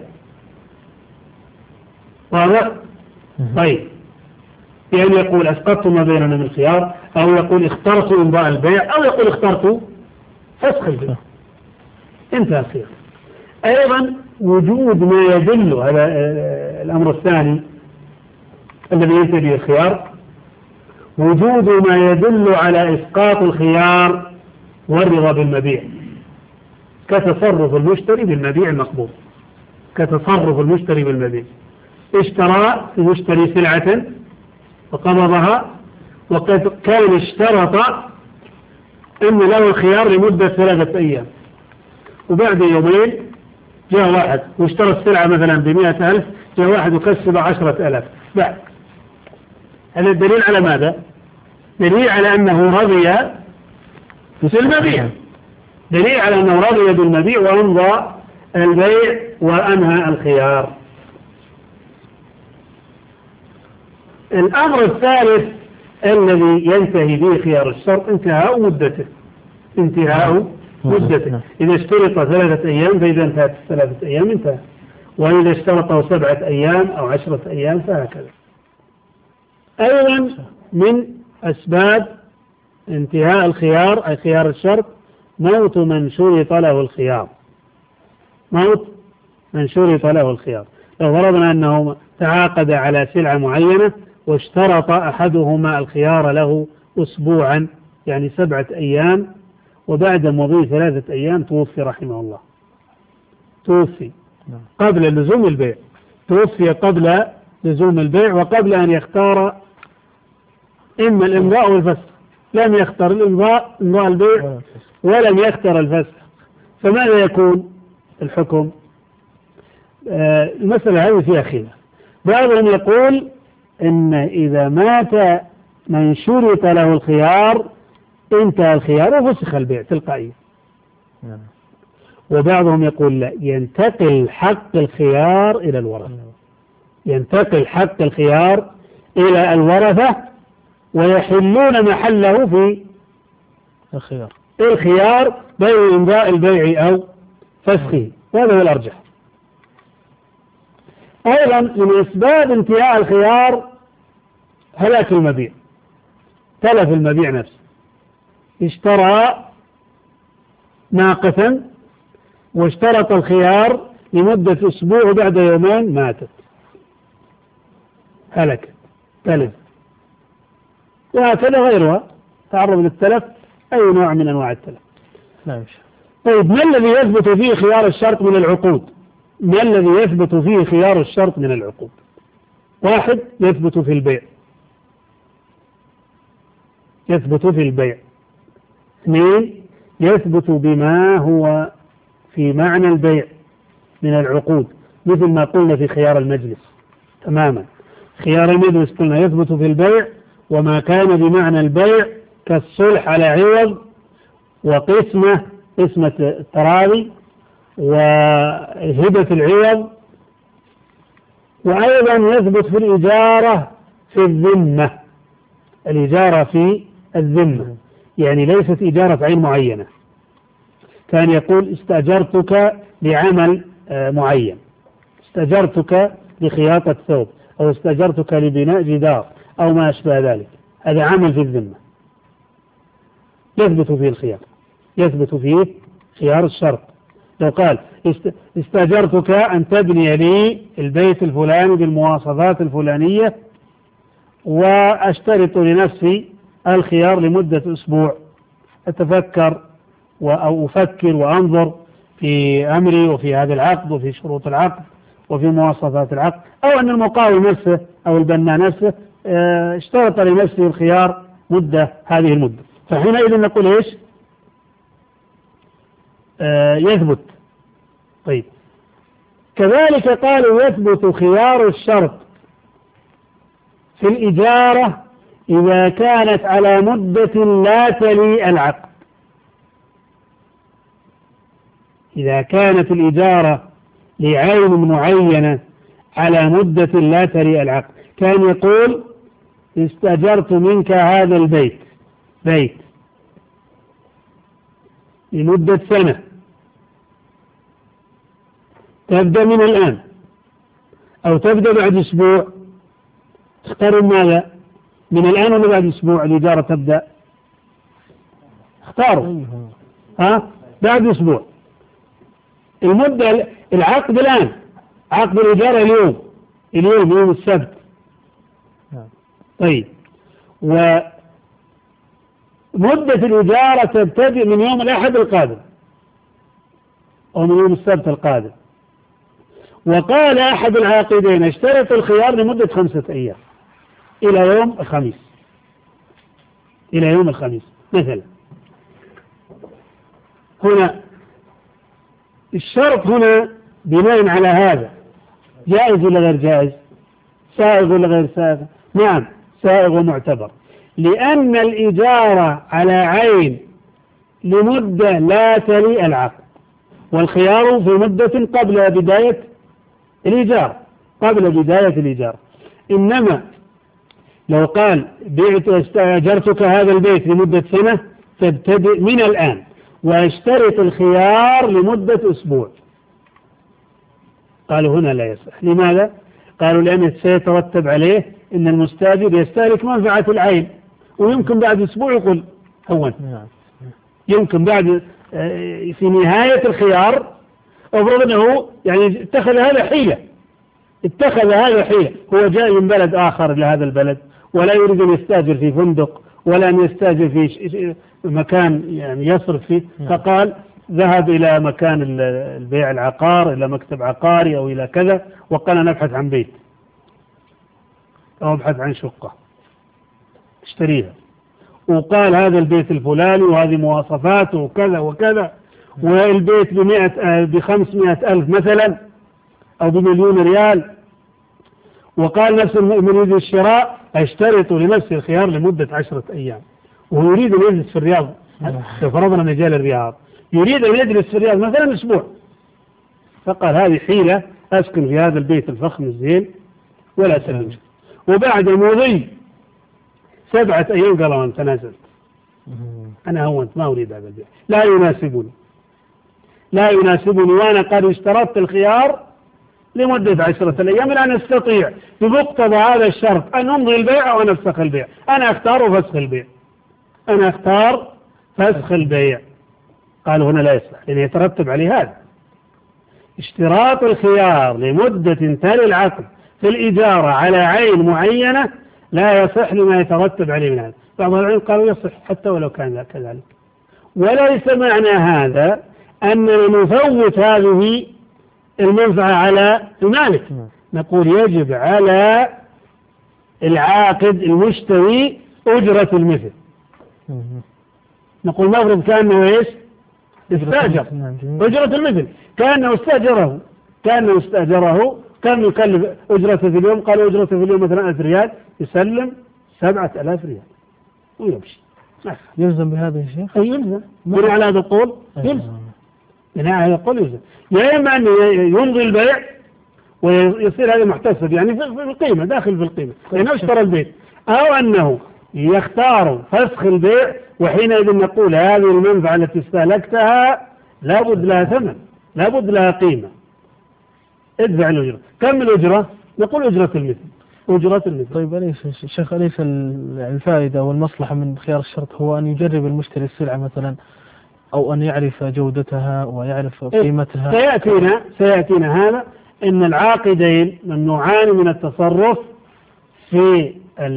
Speaker 2: واضح؟ طيب، يعني يقول أسقطت ما بيننا من خيار، أو يقول اخترت إمضاء البيع، أو يقول اخترت فسخ البيع، انتهى الخيار. أيضا وجود ما يدل، هذا الأمر الثاني الذي ينتهي به الخيار، وجود ما يدل على إسقاط الخيار والرضا بالمبيع، كتصرف المشتري بالمبيع المقبول، كتصرف المشتري بالمبيع، اشترى المشتري سلعة وقبضها، وقد كان اشترط أن له الخيار لمدة ثلاثة أيام، وبعد يومين جاء واحد واشترى السلعة مثلا بمئة ألف، جاء واحد وكسب عشرة ألاف بعد. هذا الدليل على ماذا؟ دليل على أنه رضي بالمبيع، دليل على أنه رضي بالمبيع وأمضى البيع وأنهى الخيار. الأمر الثالث الذي ينتهي به خيار الشرط انتهاء مدته، انتهاء مدته. إذا اشترط ثلاثة أيام فإذا انتهت ثلاثة أيام انتهى، وإذا اشترطه سبعة أيام أو عشرة أيام فهكذا. أيضا من أسباب انتهاء الخيار أي خيار الشرط موت من شرط له الخيار، موت من شرط له الخيار. لو فرضنا أنه تعاقد على سلعة معينة واشترط أحدهما الخيار له أسبوعا يعني سبعة أيام، وبعد مضي ثلاثة أيام توفي رحمه الله، توفي قبل لزوم البيع، توفي قبل لزوم البيع وقبل أن يختار إما الإمضاء والفسخ، لم يختار الإمضاء إمضاء البيع ولم يختار الفسخ، فماذا يكون الحكم؟ آه المسألة هذه فيها خلاف. بعضهم يقول إن إذا مات من شرط له الخيار انتهى الخيار وفسخ البيع تلقائيا، وبعضهم يقول لا، ينتقل حق الخيار إلى الورثة، ينتقل حق الخيار إلى الورثة ويحلون محله في
Speaker 1: الخيار
Speaker 2: الخيار بين إمضاء البيع أو فسخه، وهذا هو الأرجح. أيضا من أسباب انتهاء الخيار هلاك المبيع، تلف المبيع نفسه، اشترى ناقة واشترط الخيار لمدة أسبوع وبعد يومين ماتت، هلكت، تلف، وهكذا غيرها تعرض للتلف، أي نوع من أنواع التلف.
Speaker 1: لا.
Speaker 2: طيب، ما الذي يثبت فيه خيار الشرط من العقود؟ ما الذي يثبت فيه خيار الشرط من العقود؟ واحد، يثبت في البيع، يثبت في البيع. اثنين، يثبت بما هو في معنى البيع من العقود، مثل ما قلنا في خيار المجلس تماما. خيار المجلس قلنا يثبت في البيع وما كان بمعنى البيع كالصلح على عوض وقسمة قسمة التراضي وهبة العوض. وأيضا يثبت في الإجارة في الذمة، الإجارة في الذمة يعني ليست إجارة عين معينة. كان يقول استأجرتك لعمل معين، استأجرتك لخياطة ثوب، أو استأجرتك لبناء جدار أو ما أشبه ذلك، هذا عمل في الذمة يثبت فيه الخيار، يثبت فيه خيار الشرط. لو قال استأجرتك أن تبني لي البيت الفلاني بالمواصفات الفلانية وأشترط لنفسي الخيار لمدة أسبوع أتفكر أو أفكر وأنظر في أمري وفي هذا العقد وفي شروط العقد وفي مواصفات العقد، أو أن المقاول نفسه أو البناء نفسه اشترط لنفسه الخيار مدة هذه المدة، فحينئذ نقول إيش؟ آه يثبت. طيب كذلك قالوا يثبت خيار الشرط في الإجارة إذا كانت على مدة لا تلي العقد. إذا كانت الإجارة لعين معينة على مدة لا تلي العقد، كان يقول استأجرت منك هذا البيت بيت لمدة سنة تبدأ من الآن أو تبدأ بعد أسبوع، اختاروا ماذا؟ من الآن ولا بعد أسبوع الإجارة تبدأ؟ اختاروا ها؟ بعد أسبوع. المدة العقد الآن، عقد الإجارة اليوم اليوم يوم السبت. طيب ومدة الإجارة تبتدئ من يوم الأحد القادم أو من يوم السبت القادم. وقال أحد العاقدين اشترط الخيار لمدة خمسة أيام إلى يوم الخميس، إلى يوم الخميس مثلا. هنا الشرط هنا بناء على هذا جائز ولا غير جائز؟ سائغ ولا غير سائغ؟ نعم سائغ ومعتبر، لأن الإجارة على عين لمدة لا تلي العقد، والخيار في مدة قبل بداية الإيجار قبل بداية الإيجار. إنما لو قال بعت استأجرتك هذا البيت لمدة سنة تبتدئ من الآن واشترط الخيار لمدة أسبوع، قالوا هنا لا يصح. لماذا؟ قالوا لأنه سيترتب عليه أن المستأجر يستهلك منفعة العين، ويمكن بعد أسبوع يقول هون، يمكن بعد في نهاية الخيار أفرض أنه يعني اتخذ هذا حيلة اتخذ هذا حيلة هو جاء من بلد آخر لهذا البلد ولا يريد أن يستأجر في فندق ولا أن يستأجر في مكان يعني يصرف فيه، فقال ذهب إلى مكان البيع العقار، إلى مكتب عقاري أو إلى كذا، وقال نبحث عن بيت أو نبحث عن شقة اشتريها، وقال هذا البيت الفلاني وهذه مواصفاته وكذا وكذا، والبيت بمئة بخمسمائة ألف مثلا أو بمليون ريال، وقال نفس المريد الشراء اشترط لنفسه الخيار لمدة عشرة أيام، وهو يريد أن يجلس في الرياض، فرضنا مجال الرياض يريد أن يجلس في الرياض مثلا أسبوع، فقال هذه حيلة أسكن في هذا البيت الفخم الزين ولا أسلم. وبعد مضي سبعة أيام قال أنا تنازلت، أنا هونت ما أريد هذا البيت، لا يناسبني لا يناسبني وأنا قد اشترطت الخيار لمدة عشرة أيام، الآن أستطيع بمقتضى هذا الشرط أن أمضي البيع أو أن أفسخ البيع، أنا أختار فسخ البيع أنا أختار فسخ البيع. قالوا هنا لا يصح لأن يترتب عليه هذا اشتراط الخيار لمدة تلي العقد في الإجارة على عين معينة، لا يصح لما يترتب عليه من هذا. بعض العلماء قالوا يصح حتى ولو كان كذلك، وليس معنى هذا أننا نفوت هذه المنفعة على المالك، نقول يجب على العاقد المشتري أجرة المثل، نقول مفرض كأنه إيش استأجر أجرة المثل، كأنه استأجره كأنه استأجره كم يكلف أجرته في اليوم؟ قال أجرته في اليوم مثلا ألف ريال، يسلم سبعة آلاف ريال ويمشي.
Speaker 1: يلزم بهذا يا شيخ؟
Speaker 2: أي يلزم بناء على هذا القول، يلزم بناء على هذا القول يلزم. يا إما أنه يمضي البيع ويصير هذا محتسب يعني في القيمة، داخل في القيمة لأنه اشترى البيت، أو أنه يختار فسخ البيع، وحينئذ نقول هذه المنفعة التي استهلكتها لابد لها ثمن، لابد لها قيمة، ادفع الأجرة. كم الأجرة؟ نقول أجرة المثل، أجرة المثل.
Speaker 1: طيب أليس شيخ أليس الفائدة والمصلحة من خيار الشرط هو أن يجرب المشتري السلعة مثلا، أو أن يعرف جودتها ويعرف قيمتها؟
Speaker 2: سيأتينا سيأتينا هذا إن العاقدين ممنوعان من التصرف في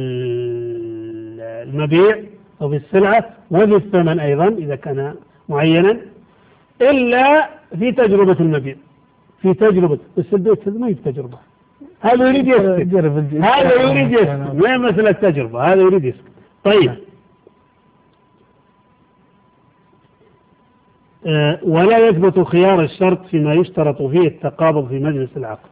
Speaker 2: المبيع أو في السلعة وفي الثمن أيضا إذا كان معينا، إلا في تجربة المبيع، في تجربة. بس البيت ما هي تجربة، هذا يريد يسكت، هذا يريد يسكت، ما مسألة تجربة، هذا يريد يسكت. طيب أه ولا يثبت خيار الشرط فيما يشترط فيه التقابض في مجلس العقد.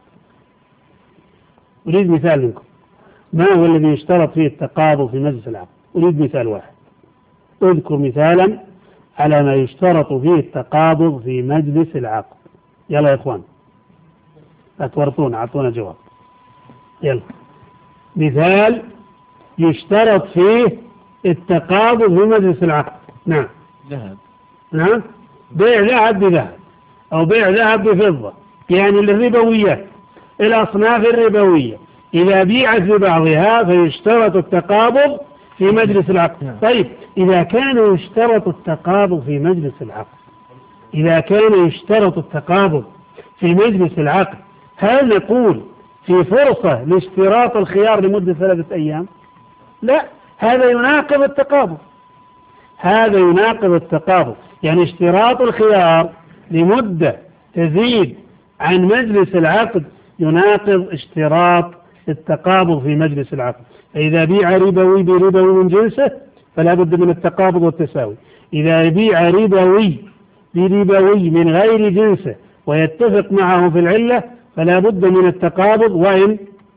Speaker 2: أريد مثال منكم، ما هو الذي يشترط فيه التقابض في مجلس العقد؟ أريد مثال واحد، اذكر مثالا على ما يشترط فيه التقابض في مجلس العقد. يلا يا إخوان أتورطون، أعطونا جواب. يلا مثال يشترط فيه التقابض في مجلس العقد. نعم
Speaker 1: ذهب.
Speaker 2: نعم بيع ذهب بذهب أو بيع ذهب بفضة، يعني الربويات، الأصناف الربوية إذا بيعت ببعضها فيشترط التقابض في مجلس العقد. طيب إذا كان يشترط التقابض في مجلس العقد، إذا كان يشترط التقابض في مجلس العقد، هل نقول في فرصة لاشتراط الخيار لمدة ثلاثة أيام؟ لا، هذا يناقض التقابض، هذا يناقض التقابض. يعني اشتراط الخيار لمدة تزيد عن مجلس العقد يناقض اشتراط التقابض في مجلس العقد. فإذا بيع ربوي بربوي من جنسه فلا بد من التقابض والتساوي. إذا بيع ربوي بربوي من غير جنسه ويتفق معه في العلة فلا بد من التقابض وإن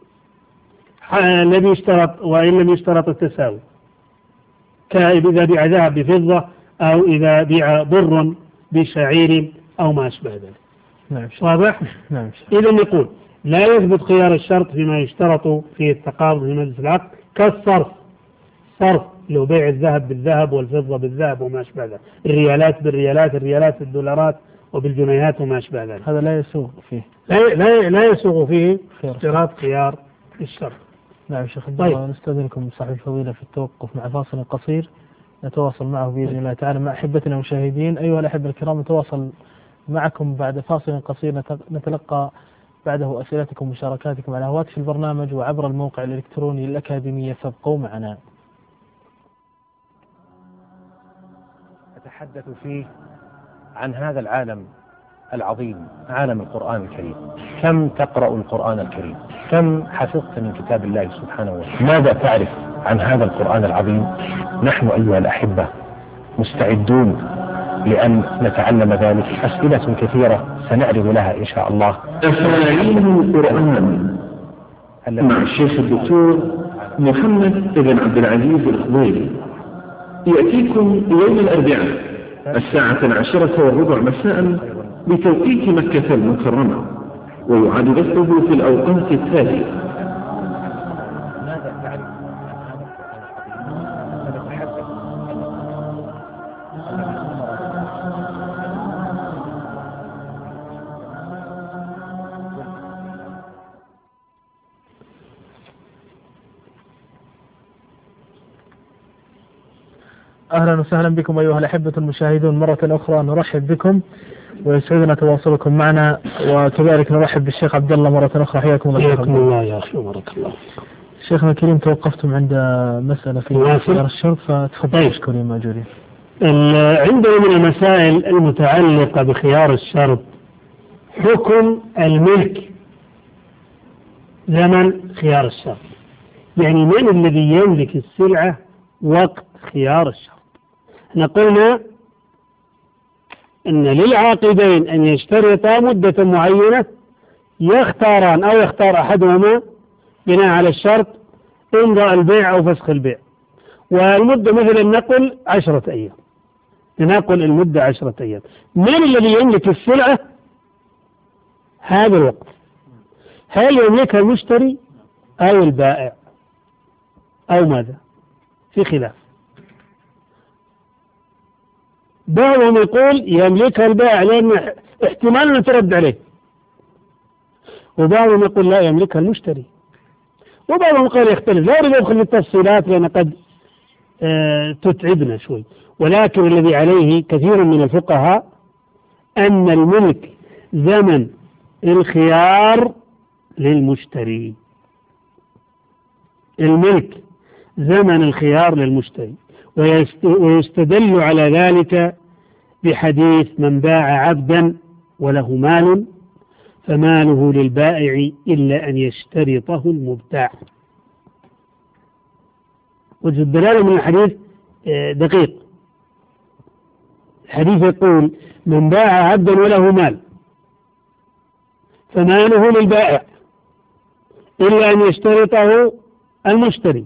Speaker 2: لم يشترط وإن لم يشترط التساوي، كإذا بيع ذهب بفضة أو إذا بيع بر بشعير أو ما أشبه ذلك.
Speaker 1: نعم.
Speaker 2: واضح؟
Speaker 1: نعم.
Speaker 2: إذا نقول لا يثبت خيار الشرط فيما يشترط فيه التقابض في مجلس العقد كالصرف، صرف لو بيع الذهب بالذهب والفضة بالذهب وما أشبه ذلك، الريالات بالريالات، الريالات بالدولارات وبالجنيهات وما أشبه ذلك،
Speaker 1: هذا لا يسوغ فيه،
Speaker 2: لا لا لا يسوغ فيه اشتراط خيار الشرط.
Speaker 1: نعم شيخ.
Speaker 2: طيب.
Speaker 1: نستأذنكم صاحب الفضيلة في التوقف مع فاصل قصير نتواصل معه بإذن الله تعالى مع أحبتنا المشاهدين. أيها الأحبة الكرام، نتواصل معكم بعد فاصل قصير نتلقى بعده أسئلتكم ومشاركاتكم على هواتف البرنامج وعبر الموقع الإلكتروني الأكاديمية، فابقوا معنا.
Speaker 4: أتحدث فيه عن هذا العالم العظيم، عالم القرآن الكريم. كم تقرأ القرآن الكريم؟ كم حفظت من كتاب الله سبحانه وتعالى؟ ماذا تعرف عن هذا القرآن العظيم؟ نحن أيها الأحبة مستعدون لأن نتعلم ذلك. أسئلة كثيرة سنعرض لها إن شاء الله.
Speaker 5: تفاعيل القرآن مع الشيخ الدكتور محمد بن عبد العزيز الخضيري يأتيكم يوم الأربعاء الساعة العاشرة والربع مساء بتوقيت مكة المكرمة، ويعاد بثه في الأوقات التالية.
Speaker 4: ماذا تعرف عن هذا القرآن العظيم؟ سنتحدث
Speaker 1: أهلا وسهلا بكم أيها الأحبة المشاهدون مرة أخرى. نرحب بكم ويسعدنا تواصلكم معنا، وكذلك نرحب بالشيخ عبد الله مرة أخرى. حياكم الله.
Speaker 2: حياكم الله يا أخي وبارك الله.
Speaker 1: شيخنا الكريم، توقفتم عند مسألة في خيار الشرط، فتفضل مشكورين ماجورين.
Speaker 2: عندنا من المسائل المتعلقة بخيار الشرط حكم الملك زمن خيار الشرط، يعني من الذي يملك السلعة وقت خيار الشرط. احنا قلنا ان للعاقدين ان يشترطا مدة معينة يختاران أو يختار أحدهما بناء على الشرط إمضاء البيع أو فسخ البيع. والمدة مثل النقل عشرة أيام، تناقل المدة عشرة أيام. من الذي يملك السلعة هذا الوقت؟ هل يملكها المشتري أو البائع أو ماذا؟ في خلاف. بعضهم يقول يملكها البائع لأن احتمال أن ترد عليه، وبعضهم يقول لا يملكها المشتري، وبعضهم قال يختلف. لا أريد أدخل في التفصيلات لأن قد آه تتعبنا شوي، ولكن الذي عليه كثير من الفقهاء أن الملك زمن الخيار للمشتري. الملك زمن الخيار للمشتري، ويستدل على ذلك بحديث من باع عبدا وله مال فماله للبائع إلا أن يشترطه المبتاع. وجه الدلالة من الحديث دقيق. الحديث يقول من باع عبدا وله مال فماله للبائع إلا أن يشترطه المشتري.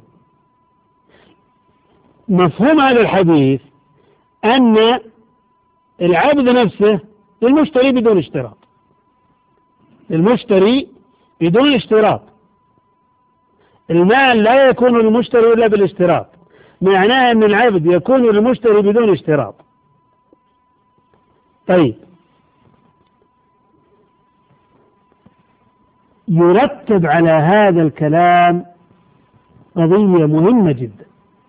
Speaker 2: مفهوم هذا الحديث أن العبد نفسه للمشتري بدون اشتراط، المشتري بدون اشتراط. المال لا يكون للمشتري إلا بالاشتراط، معناه أن العبد يكون للمشتري بدون اشتراط. طيب، يرتب على هذا الكلام قضية مهمة جدا.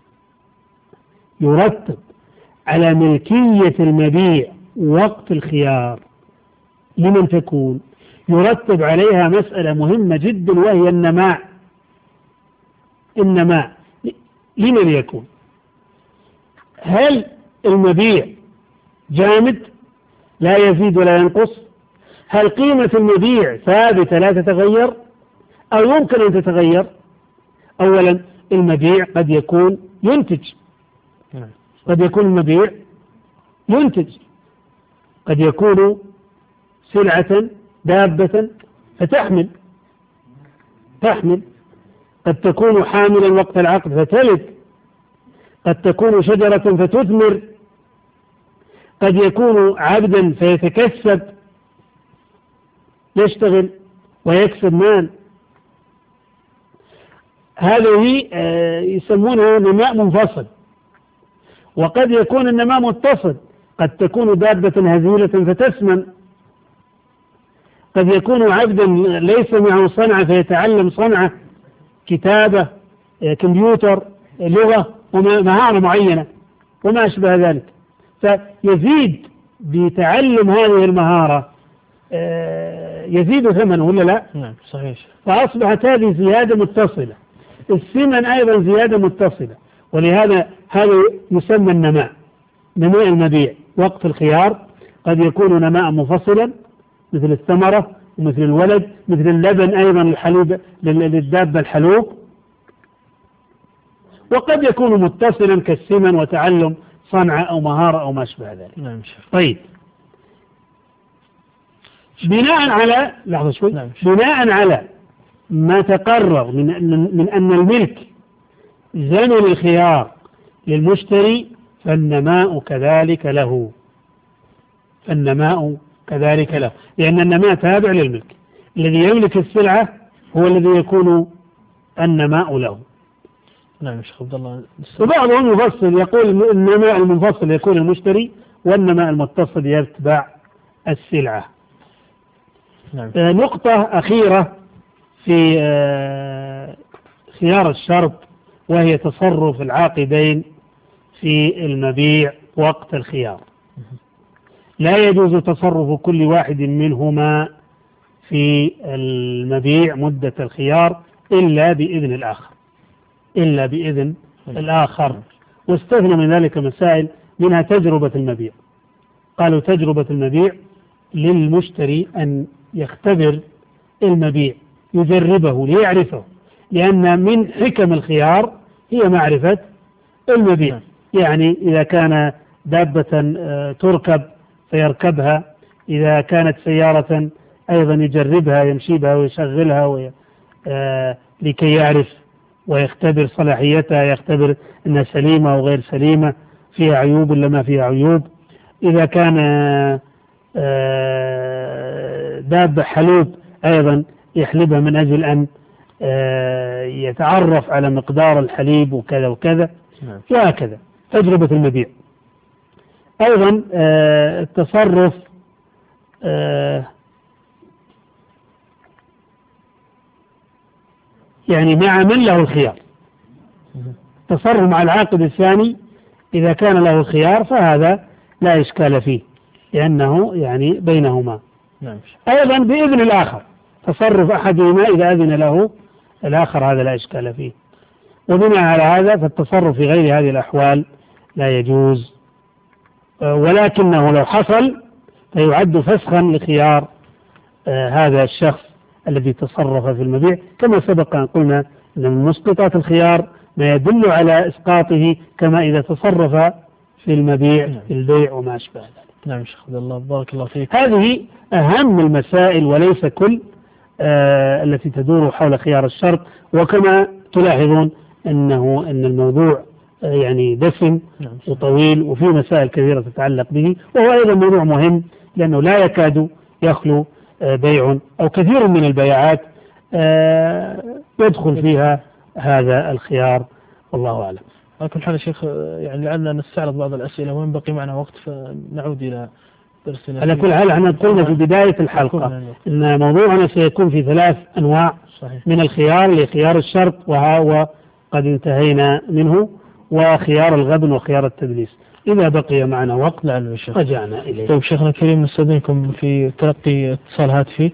Speaker 2: يرتب على ملكية المبيع وقت الخيار لمن تكون، يرتب عليها مسألة مهمة جدا وهي النماء. النماء لمن يكون؟ هل المبيع جامد لا يزيد ولا ينقص؟ هل قيمة المبيع ثابتة لا تتغير أو يمكن أن تتغير؟ أولا المبيع قد يكون ينتج، قد يكون المبيع ينتج، قد يكون سلعة دابة فتحمل تحمل قد تكون حاملا وقت العقد فتلد، قد تكون شجرة فتثمر، قد يكون عبدا فيتكسب يشتغل ويكسب مال. هذه يسمونها نماء منفصل. وقد يكون النماء متصل، قد تكون دابة هزيلة فتسمن، قد يكون عبدا ليس معه صنعة فيتعلم صنعة، كتابة، كمبيوتر، لغة، ومهارة معينة وما أشبه ذلك، فيزيد بتعلم هذه المهارة يزيد ثمنه ولا لا؟
Speaker 1: نعم صحيح.
Speaker 2: فأصبحت هذه زيادة متصلة. الثمن أيضا زيادة متصلة، ولهذا هذا يسمى النماء، نماء المبيع وقت الخيار. قد يكون نماء منفصلا مثل الثمرة ومثل الولد، مثل اللبن أيضا الحليب للدابة الحلوب، وقد يكون متصلا كالسمن وتعلم صنعة أو مهارة أو ما أشبه ذلك.
Speaker 1: نعم.
Speaker 2: طيب، بناء على لحظة شوي نعم. بناء على ما تقرر من من أن الملك زمن الخيار للمشتري فالنماء كذلك له، فالنماء كذلك له، لأن النماء تابع للملك. الذي يملك السلعة هو الذي يكون النماء له.
Speaker 1: نعم شيخ عبد الله.
Speaker 2: وبعضهم يفصل يقول النماء المنفصل يكون المشتري والنماء المتصل يتبع السلعة.
Speaker 1: نعم.
Speaker 2: آه نقطة أخيرة في آه خيار الشرط، وهي تصرف العاقدين في المبيع وقت الخيار. لا يجوز تصرف كل واحد منهما في المبيع مدة الخيار إلا بإذن الآخر، إلا بإذن الآخر. واستثنى من ذلك مسائل، منها تجربة المبيع. قالوا تجربة المبيع للمشتري أن يختبر المبيع، يجربه ليعرفه، لأن من حكم الخيار هي معرفة المبيع. يعني إذا كان دابة تركب فيركبها، إذا كانت سيارة أيضا يجربها يمشي بها ويشغلها وي... آه لكي يعرف ويختبر صلاحيتها، يختبر أنها سليمة أو غير سليمة، فيها عيوب ولا ما فيها عيوب. إذا كان آه دابة حلوب أيضا يحلبها من أجل أن آه يتعرف على مقدار الحليب وكذا وكذا وهكذا. تجربة المبيع. أيضا آه التصرف آه يعني مع من له الخيار. التصرف مع العاقد الثاني إذا كان له الخيار فهذا لا إشكال فيه لأنه يعني بينهما. أيضا بإذن الآخر، تصرف أحدهما إذا أذن له الآخر هذا لا إشكال فيه. وبناء على هذا فالتصرف في غير هذه الأحوال لا يجوز، ولكنه لو حصل فيعد فسخا لخيار آه هذا الشخص الذي تصرف في المبيع، كما سبق أن قلنا أن من مسقطات الخيار ما يدل على إسقاطه كما إذا تصرف في المبيع في البيع وما أشبه ذلك.
Speaker 1: نعم شيخ الله بارك الله فيك.
Speaker 2: هذه أهم المسائل وليس كل آه التي تدور حول خيار الشرط. وكما تلاحظون أنه أن الموضوع آه يعني دسم
Speaker 1: نعم
Speaker 2: وطويل وفي مسائل كثيرة تتعلق به، وهو أيضا موضوع مهم لأنه لا يكاد يخلو آه بيع أو كثير من البيعات آه يدخل فيها هذا الخيار، والله أعلم.
Speaker 1: على كل حال يا شيخ يعني لعلنا نستعرض بعض الأسئلة وين بقي معنا وقت فنعود إلى درسنا.
Speaker 2: على كل حال احنا قلنا في بداية الحلقة أن موضوعنا سيكون في ثلاث أنواع
Speaker 1: صحيح.
Speaker 2: من الخيار لخيار الشرط وهو قد انتهينا منه، وخيار الغبن وخيار التدليس. إذا بقي معنا وقت
Speaker 1: لعله يا شيخ
Speaker 2: رجعنا إليه.
Speaker 1: طيب شيخنا الكريم نستأذنكم في تلقي اتصال هاتفي.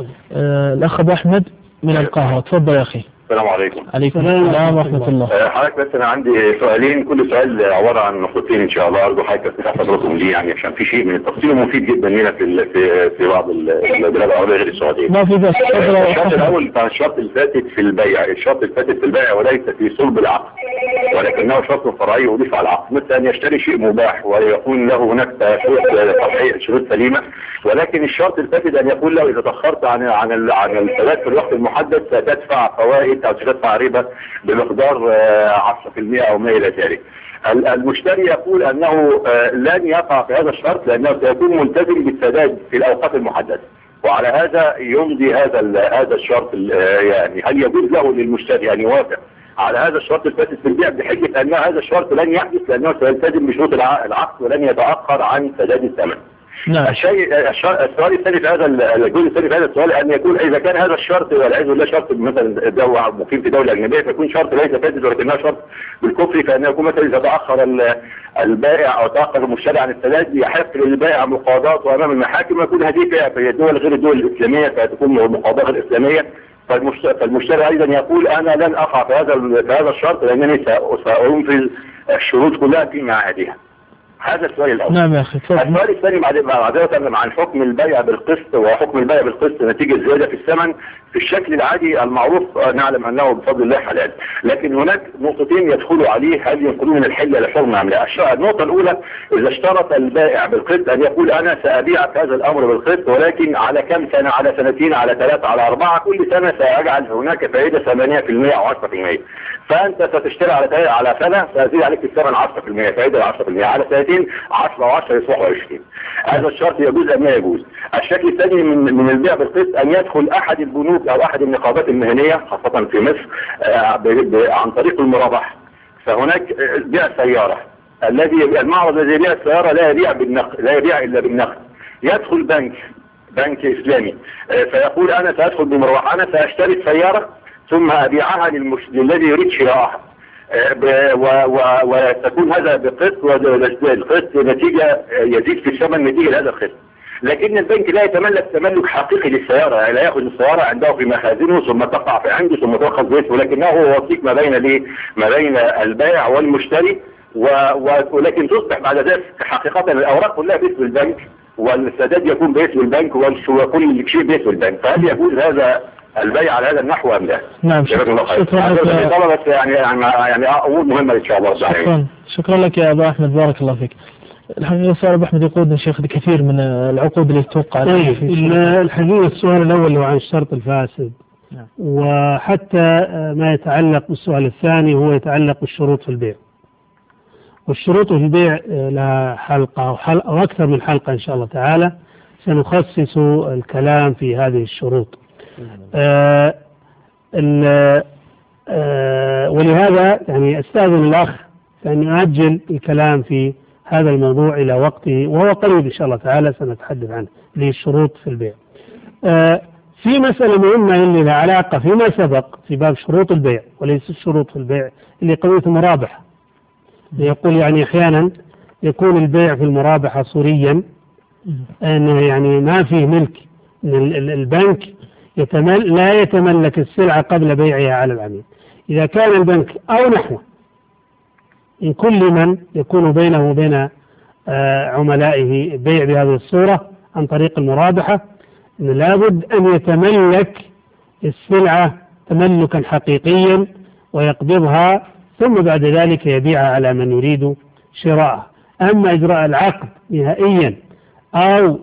Speaker 1: آه الأخ أبو أحمد من القاهرة، تفضل يا أخي.
Speaker 6: السلام عليكم.
Speaker 1: عليكم السلام ورحمة الله.
Speaker 6: حضرتك بس أنا عندي سؤالين، كل سؤال عبارة عن نقطتين إن شاء الله، أرجو حضرتك تفتح حضراتكم ليه يعني عشان في شيء من التفصيل مفيد جدا هنا في في في بعض البلاد العربية غير السعودية.
Speaker 1: ما في بس.
Speaker 6: الشرط الأول بتاع الشرط الفاتت في البيع، الشرط الفاتت في البيع وليس في صلب العقد ولكنه شرط فرعي يضيف على العقد، مثل أن يشتري شيء مباح ويكون له هناك شروط صحية شروط سليمة، ولكن الشرط الفاتت أن يقول له إذا تأخرت عن عن عن السداد في الوقت المحدد ستدفع فوائد أو ستدفع ربا بمقدار عشرة في المئة أو ما إلى ذلك. المشتري يقول أنه لن يقع في هذا الشرط لأنه سيكون ملتزم بالسداد في الأوقات المحددة، وعلى هذا يمضي هذا هذا الشرط. يعني هل يجوز له للمشتري أن يوافق على هذا الشرط الفاسد في البيع بحجة أن هذا الشرط لن يحدث لأنه سيلتزم بشروط العقد ولن يتأخر عن سداد الثمن؟
Speaker 1: نعم.
Speaker 6: الشيء السؤال الثاني في هذا الجزء الثاني في هذا السؤال أن يكون إذا كان هذا الشرط والعياذ بالله شرط مثلا دولة مقيم في دولة أجنبية فيكون شرط ليس فاسد ولكنه شرط بالكفر، فإنه يكون مثلا إذا تأخر البائع أو تأخر المشتري عن السداد يحق للبائع مقاضاة أمام المحاكم، ويكون هذه في الدول غير الدول الإسلامية فتكون مقاضاة غير إسلامية. فالمشتري أيضا يقول أنا لن أقع في هذا في هذا الشرط لأنني سأنفذ الشروط كلها في معادها. هذا السؤال الأول.
Speaker 1: نعم يا أخي.
Speaker 6: السؤال الثاني معذرة عن حكم البيع بالقسط وحكم البيع بالقسط نتيجة زيادة في الثمن. في الشكل العادي المعروف نعلم أنه بفضل الله حلال، لكن هناك نقطتين يدخلوا عليه هل ينقلون من الحل للحرمة أم لا. النقطة الأولى إذا اشترط البائع بالقسط أن يقول أنا سأبيع هذا الأمر بالقسط ولكن على كم سنة، على سنتين، على ثلاثة، على أربعة، كل سنة سأجعل هناك فائدة ثمانية في المئة أو عشرة في المئة، فأنت ستشتري على على سنة سأزيد عليك الثمن عشرة في المئة فائدة عشرة في المئة، على سنتين عشرة وعشرة يصبحوا عشرين. هذا الشرط يجوز أم لا يجوز؟ الشكل الثاني من من البيع بالقسط أن يدخل أحد البنوك أو أحد النقابات المهنية خاصة في مصر عن طريق المرابحة. فهناك بيع سيارة، الذي المعرض الذي يبيع السيارة لا يبيع بالنقد، لا يبيع إلا بالنقد. يدخل بنك بنك إسلامي فيقول أنا سأدخل بمرابحة، أنا سأشتري السيارة ثم أبيعها للمش... للذي يريد شراءها، وتكون هذا بقسط والقسط نتيجة يزيد في الثمن نتيجة لهذا القسط. لكن البنك لا يتملك تملك حقيقي للسيارة، لا يأخذ السيارة عنده في مخازنه ثم تقع في عنده ثم تؤخذ باسمه، ولكنه هو وسيط ما بين ليه ما بين البائع والمشتري، ولكن تصبح بعد ذلك حقيقة الأوراق كلها باسم البنك والسداد يكون باسم البنك وكل شيء باسم البنك. فهل يجوز هذا البيع على هذا النحو أم لا؟
Speaker 1: نعم شكرا
Speaker 6: لك. يعني يعني يعني أمور مهمة إن شاء الله.
Speaker 1: شكرا شكرا لك يا أبا أحمد، بارك الله فيك. الحقيقة سؤال أبو أحمد يقودنا شيخ كثير من العقود اللي تتوقع.
Speaker 2: طيب الحقيقة السؤال الأول هو عن الشرط الفاسد، نعم. وحتى ما يتعلق بالسؤال الثاني هو يتعلق بالشروط في البيع، والشروط في البيع لها حلقة أو, حلقة أو أكثر من حلقة إن شاء الله تعالى سنخصص الكلام في هذه الشروط. آه آه ولهذا يعني أستاذن الأخ أن يؤجل الكلام في هذا الموضوع إلى وقته، وهو قريب إن شاء الله تعالى سنتحدث عنه للشروط في البيع. آه في مسألة مهمة اللي لها علاقة فيما سبق في باب شروط البيع وليس الشروط في البيع، اللي قضية المرابحة. يقول يعني أحيانا يكون البيع في المرابحة صوريا، أنه يعني ما فيه ملك، البنك يتمل لا يتملك السلعة قبل بيعها على العميل. إذا كان البنك أو نحوه إن كل من يكون بينه وبين عملائه بيع بهذه الصورة عن طريق المرابحة، إن لابد أن يتملك السلعة تملكا حقيقيا ويقبضها، ثم بعد ذلك يبيعها على من يريد شراءها. أما إجراء العقد نهائيا أو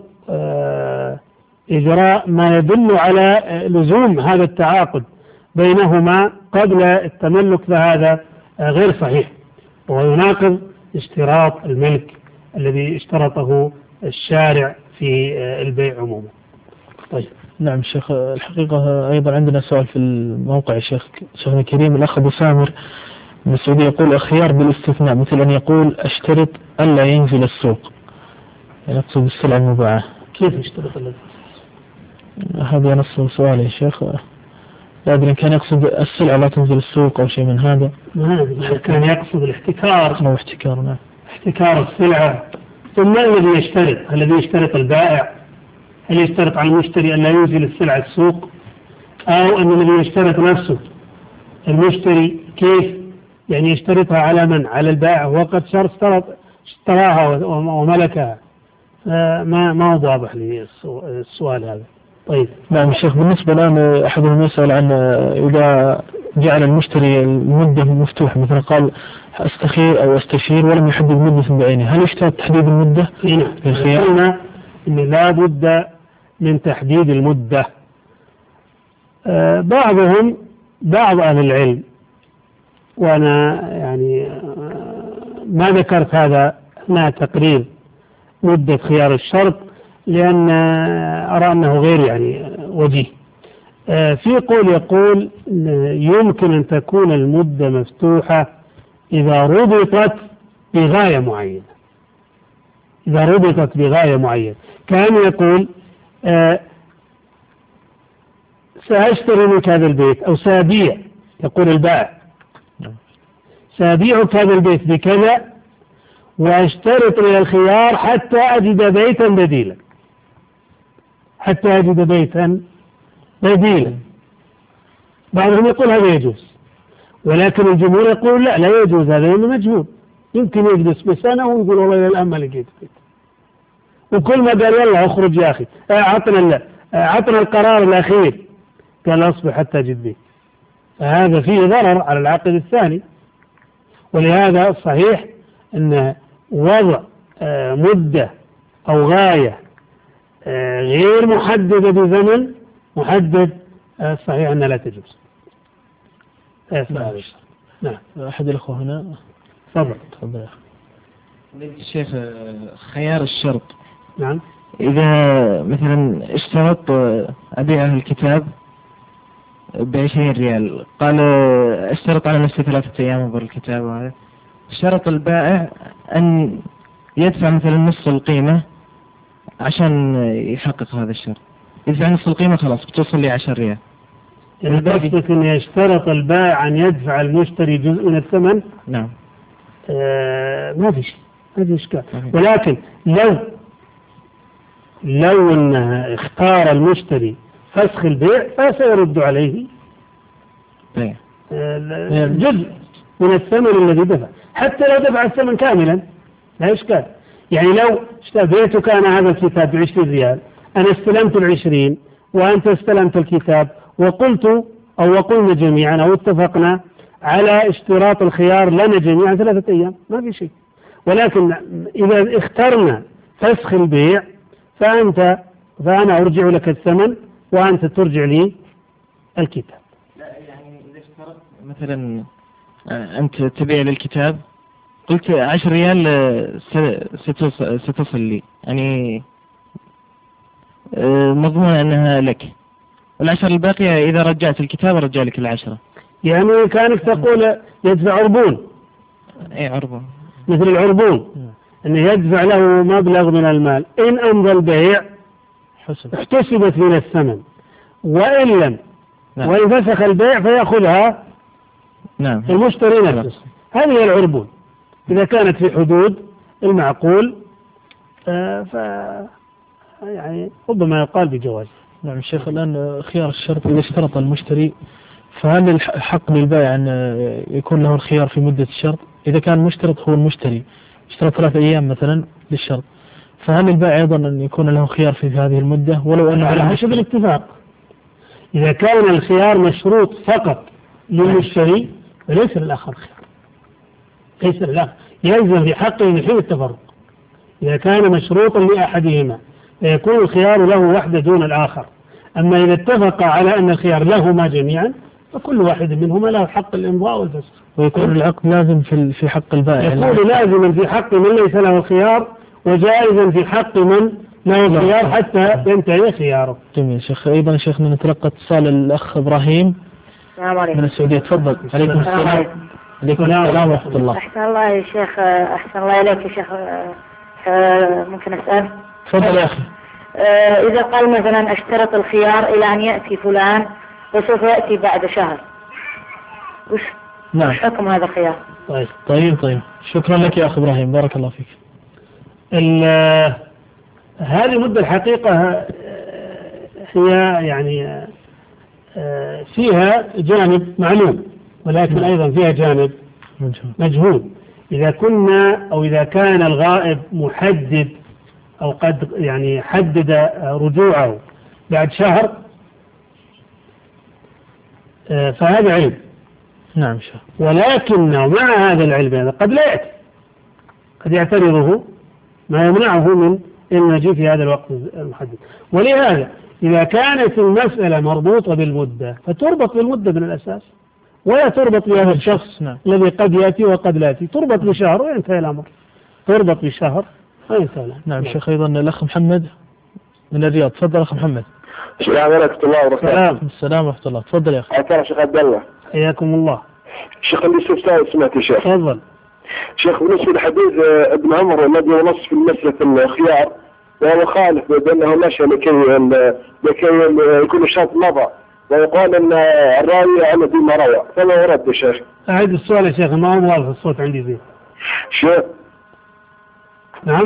Speaker 2: إجراء ما يدل على لزوم هذا التعاقد بينهما قبل التملك فهذا غير صحيح، ويناقض اشتراط الملك الذي اشترطه الشارع في البيع عموما. طيب
Speaker 1: نعم شيخ، الحقيقة أيضا عندنا سؤال في الموقع يا شيخ شيخنا الكريم. الأخ أبو سامر من السعودية يقول الخيار بالاستثناء، مثل أن يقول اشترط ألا ينزل السوق، يعني يقصد السلعة المباعة.
Speaker 2: كيف اشترط ألا؟
Speaker 1: هذا نص السؤال يا شيخ، لا أدري إن كان يقصد السلعة لا تنزل السوق أو شيء من هذا.
Speaker 2: ما أدري كان يقصد الاحتكار
Speaker 1: أو احتكار. نعم
Speaker 2: احتكار السلعة. ثم الذي يشترط؟ الذي يشترط البائع؟ هل يشترط على المشتري أن لا ينزل السلعة السوق، أو أن الذي يشترط نفسه المشتري كيف يعني يشترطها على من؟ على البائع وقد اشترط اشتراها وملكها. ما ما هو واضح لي السؤال هذا. طيب
Speaker 1: نعم الشيخ، بالنسبة الآن أحدهم يسأل عن إذا جعل المشتري المدة مفتوحة، مثلا قال أستخير أو أستشير ولم يحدد مدة بعينها، هل يشترط تحديد المدة للخيار؟
Speaker 2: قلنا إن لا بد من تحديد المدة. آه بعضهم بعض أهل العلم، وأنا يعني آه ما ذكرت هذا أثناء تقرير مدة خيار الشرط لأن أرى أنه غير يعني وجيه. في قول يقول يمكن أن تكون المدة مفتوحة إذا ربطت بغاية معينة، إذا ربطت بغاية معينة. كان يقول سأشتري منك هذا البيت أو سأبيع، يقول البائع سأبيعك هذا البيت بكذا وأشترط لي الخيار حتى أجد بيتا بديلا، حتى أجد بيتا بديلا. بعضهم يقول هذا يجوز، ولكن الجمهور يقول لا لا يجوز هذا لأنه مجهول، يمكن يجلس بسنة ويقول والله إلى الآن ما لقيت بيت، وكل ما قال يلا اخرج يا أخي عطنا عطنا القرار الأخير قال أصبح حتى أجد بيت، فهذا فيه ضرر على العقد الثاني. ولهذا الصحيح أن وضع مدة أو غاية غير محددة بزمن محدد صحيح أنها لا تجوز.
Speaker 1: نعم. نعم. أحد الأخوة هنا
Speaker 2: تفضل.
Speaker 1: تفضل.
Speaker 7: الشيخ خيار الشرط.
Speaker 2: نعم.
Speaker 7: إذا مثلا اشترط أبيع الكتاب بعشرين ريال، قال اشترط على نفسي ثلاثة أيام أبر الكتاب، وهذا شرط البائع أن يدفع مثلا نصف القيمة عشان يحقق هذا الشرط، يدفع نصف القيمة خلاص بتوصل لي عشر ريال.
Speaker 2: يعني قصدك أن يشترط البائع أن يدفع المشتري جزء من الثمن؟
Speaker 7: نعم.
Speaker 2: آه ما في شيء، ما في إشكال. ولكن لو لو أنه اختار المشتري فسخ البيع فسيرد عليه آه جزء من الثمن الذي دفع، حتى لو دفع الثمن كاملا لا إشكال. يعني لو اشتريتك أنا هذا الكتاب بعشرين ريال، أنا استلمت العشرين وأنت استلمت الكتاب، وقلت أو وقلنا جميعا أو اتفقنا على اشتراط الخيار لنا جميعا ثلاثة أيام، ما في شيء. ولكن إذا اخترنا فسخ البيع فأنت فأنا أرجع لك الثمن وأنت ترجع لي الكتاب.
Speaker 7: لا يعني إذا اشترط مثلا أنت تبيع للكتاب قلت عشر ريال ستصل لي يعني مضمون أنها لك، والعشر الباقية إذا رجعت الكتاب رجع لك العشرة.
Speaker 2: يعني كانك تقول يدفع عربون.
Speaker 7: أي عربون
Speaker 2: مثل العربون أنه يدفع له مبلغ من المال، إن أمضى البيع احتسبت من الثمن، وإن لم نعم. وإن فسخ البيع فيأخذها
Speaker 7: نعم.
Speaker 2: المشتري نفسه. هذه هي العربون إذا كانت في حدود المعقول، آه ف يعني ربما يقال بجواز.
Speaker 1: نعم الشيخ، الآن خيار الشرط إذا اشترط المشتري، فهل الحق للبائع أن يكون له الخيار في مدة الشرط؟ إذا كان مشترط هو المشتري اشترط ثلاث أيام مثلا للشرط، فهل البائع أيضا أن يكون له خيار في هذه المدة ولو أنه
Speaker 2: على حسب الاتفاق؟ إذا كان الخيار مشروط فقط للمشتري فليس للآخر خيار، ليس للآخر، يلزم في حقه نحو التفرق. إذا كان مشروطا لأحدهما فيكون الخيار له وحده دون الآخر. أما إذا اتفق على أن الخيار لهما جميعا فكل واحد منهما له حق الإمضاء والفسخ.
Speaker 1: ويكون العقد لازم في في حق البائع،
Speaker 2: يكون لازما في حق من ليس له الخيار وجائزا في حق من له الخيار حتى ينتهي خياره.
Speaker 1: جميل شيخ. أيضا شيخنا نتلقى اتصال الأخ إبراهيم من السعودية. تفضل. عليكم السلام. عليكم السلام ورحمة الله.
Speaker 8: أحسن الله يا شيخ. أحسن الله إليك يا شيخ. ممكن أسأل؟
Speaker 1: تفضل يا أخي.
Speaker 8: إذا قال مثلا اشترط الخيار إلى أن يأتي فلان وسوف يأتي بعد شهر، وش
Speaker 1: نعم.
Speaker 8: حكم هذا الخيار؟
Speaker 1: طيب طيب طيب شكرا لك يا أخ إبراهيم، بارك الله فيك.
Speaker 2: هذه المدة الحقيقة هي يعني فيها جانب معلوم، ولكن أيضا فيها جانب مجهول. إذا كنا أو إذا كان الغائب محدد أو قد يعني حدد رجوعه بعد شهر فهذا علم.
Speaker 1: نعم شيخ.
Speaker 2: ولكن مع هذا العلم هذا قد لا يأتي، قد يعترضه ما يمنعه من المجيء في هذا الوقت المحدد. ولهذا إذا كانت المسألة مربوطة بالمدة فتربط بالمدة من الأساس، ولا تربط بهذا الشخص
Speaker 1: نعم.
Speaker 2: الذي قد يأتي وقد لا يأتي. تربط بشهر وينتهي الأمر، تربط بشهر وينتهي الأمر.
Speaker 1: نعم شيخ. أيضا الأخ محمد من الرياض. تفضل أخ محمد.
Speaker 6: السلام عليكم ورحمة الله وبركاته.
Speaker 1: السلام ورحمة الله. تفضل يا أخي.
Speaker 6: أهلا شيخ عبد الله.
Speaker 2: حياكم الله.
Speaker 6: شيخ عندي استفسار سمعت يا شيخ.
Speaker 2: تفضل.
Speaker 6: شيخ بالنسبة لحديث ابن عمر الذي نص في مسألة الخيار وهو خالف بأنه مشى لكي لكي يكون الشرط مضى، ويقال أن الراوي عمد بما روى، فما ورد يا شيخ؟
Speaker 2: أعيد السؤال يا شيخ، ما هو واضح الصوت عندي فيه.
Speaker 6: شيخ.
Speaker 2: نعم.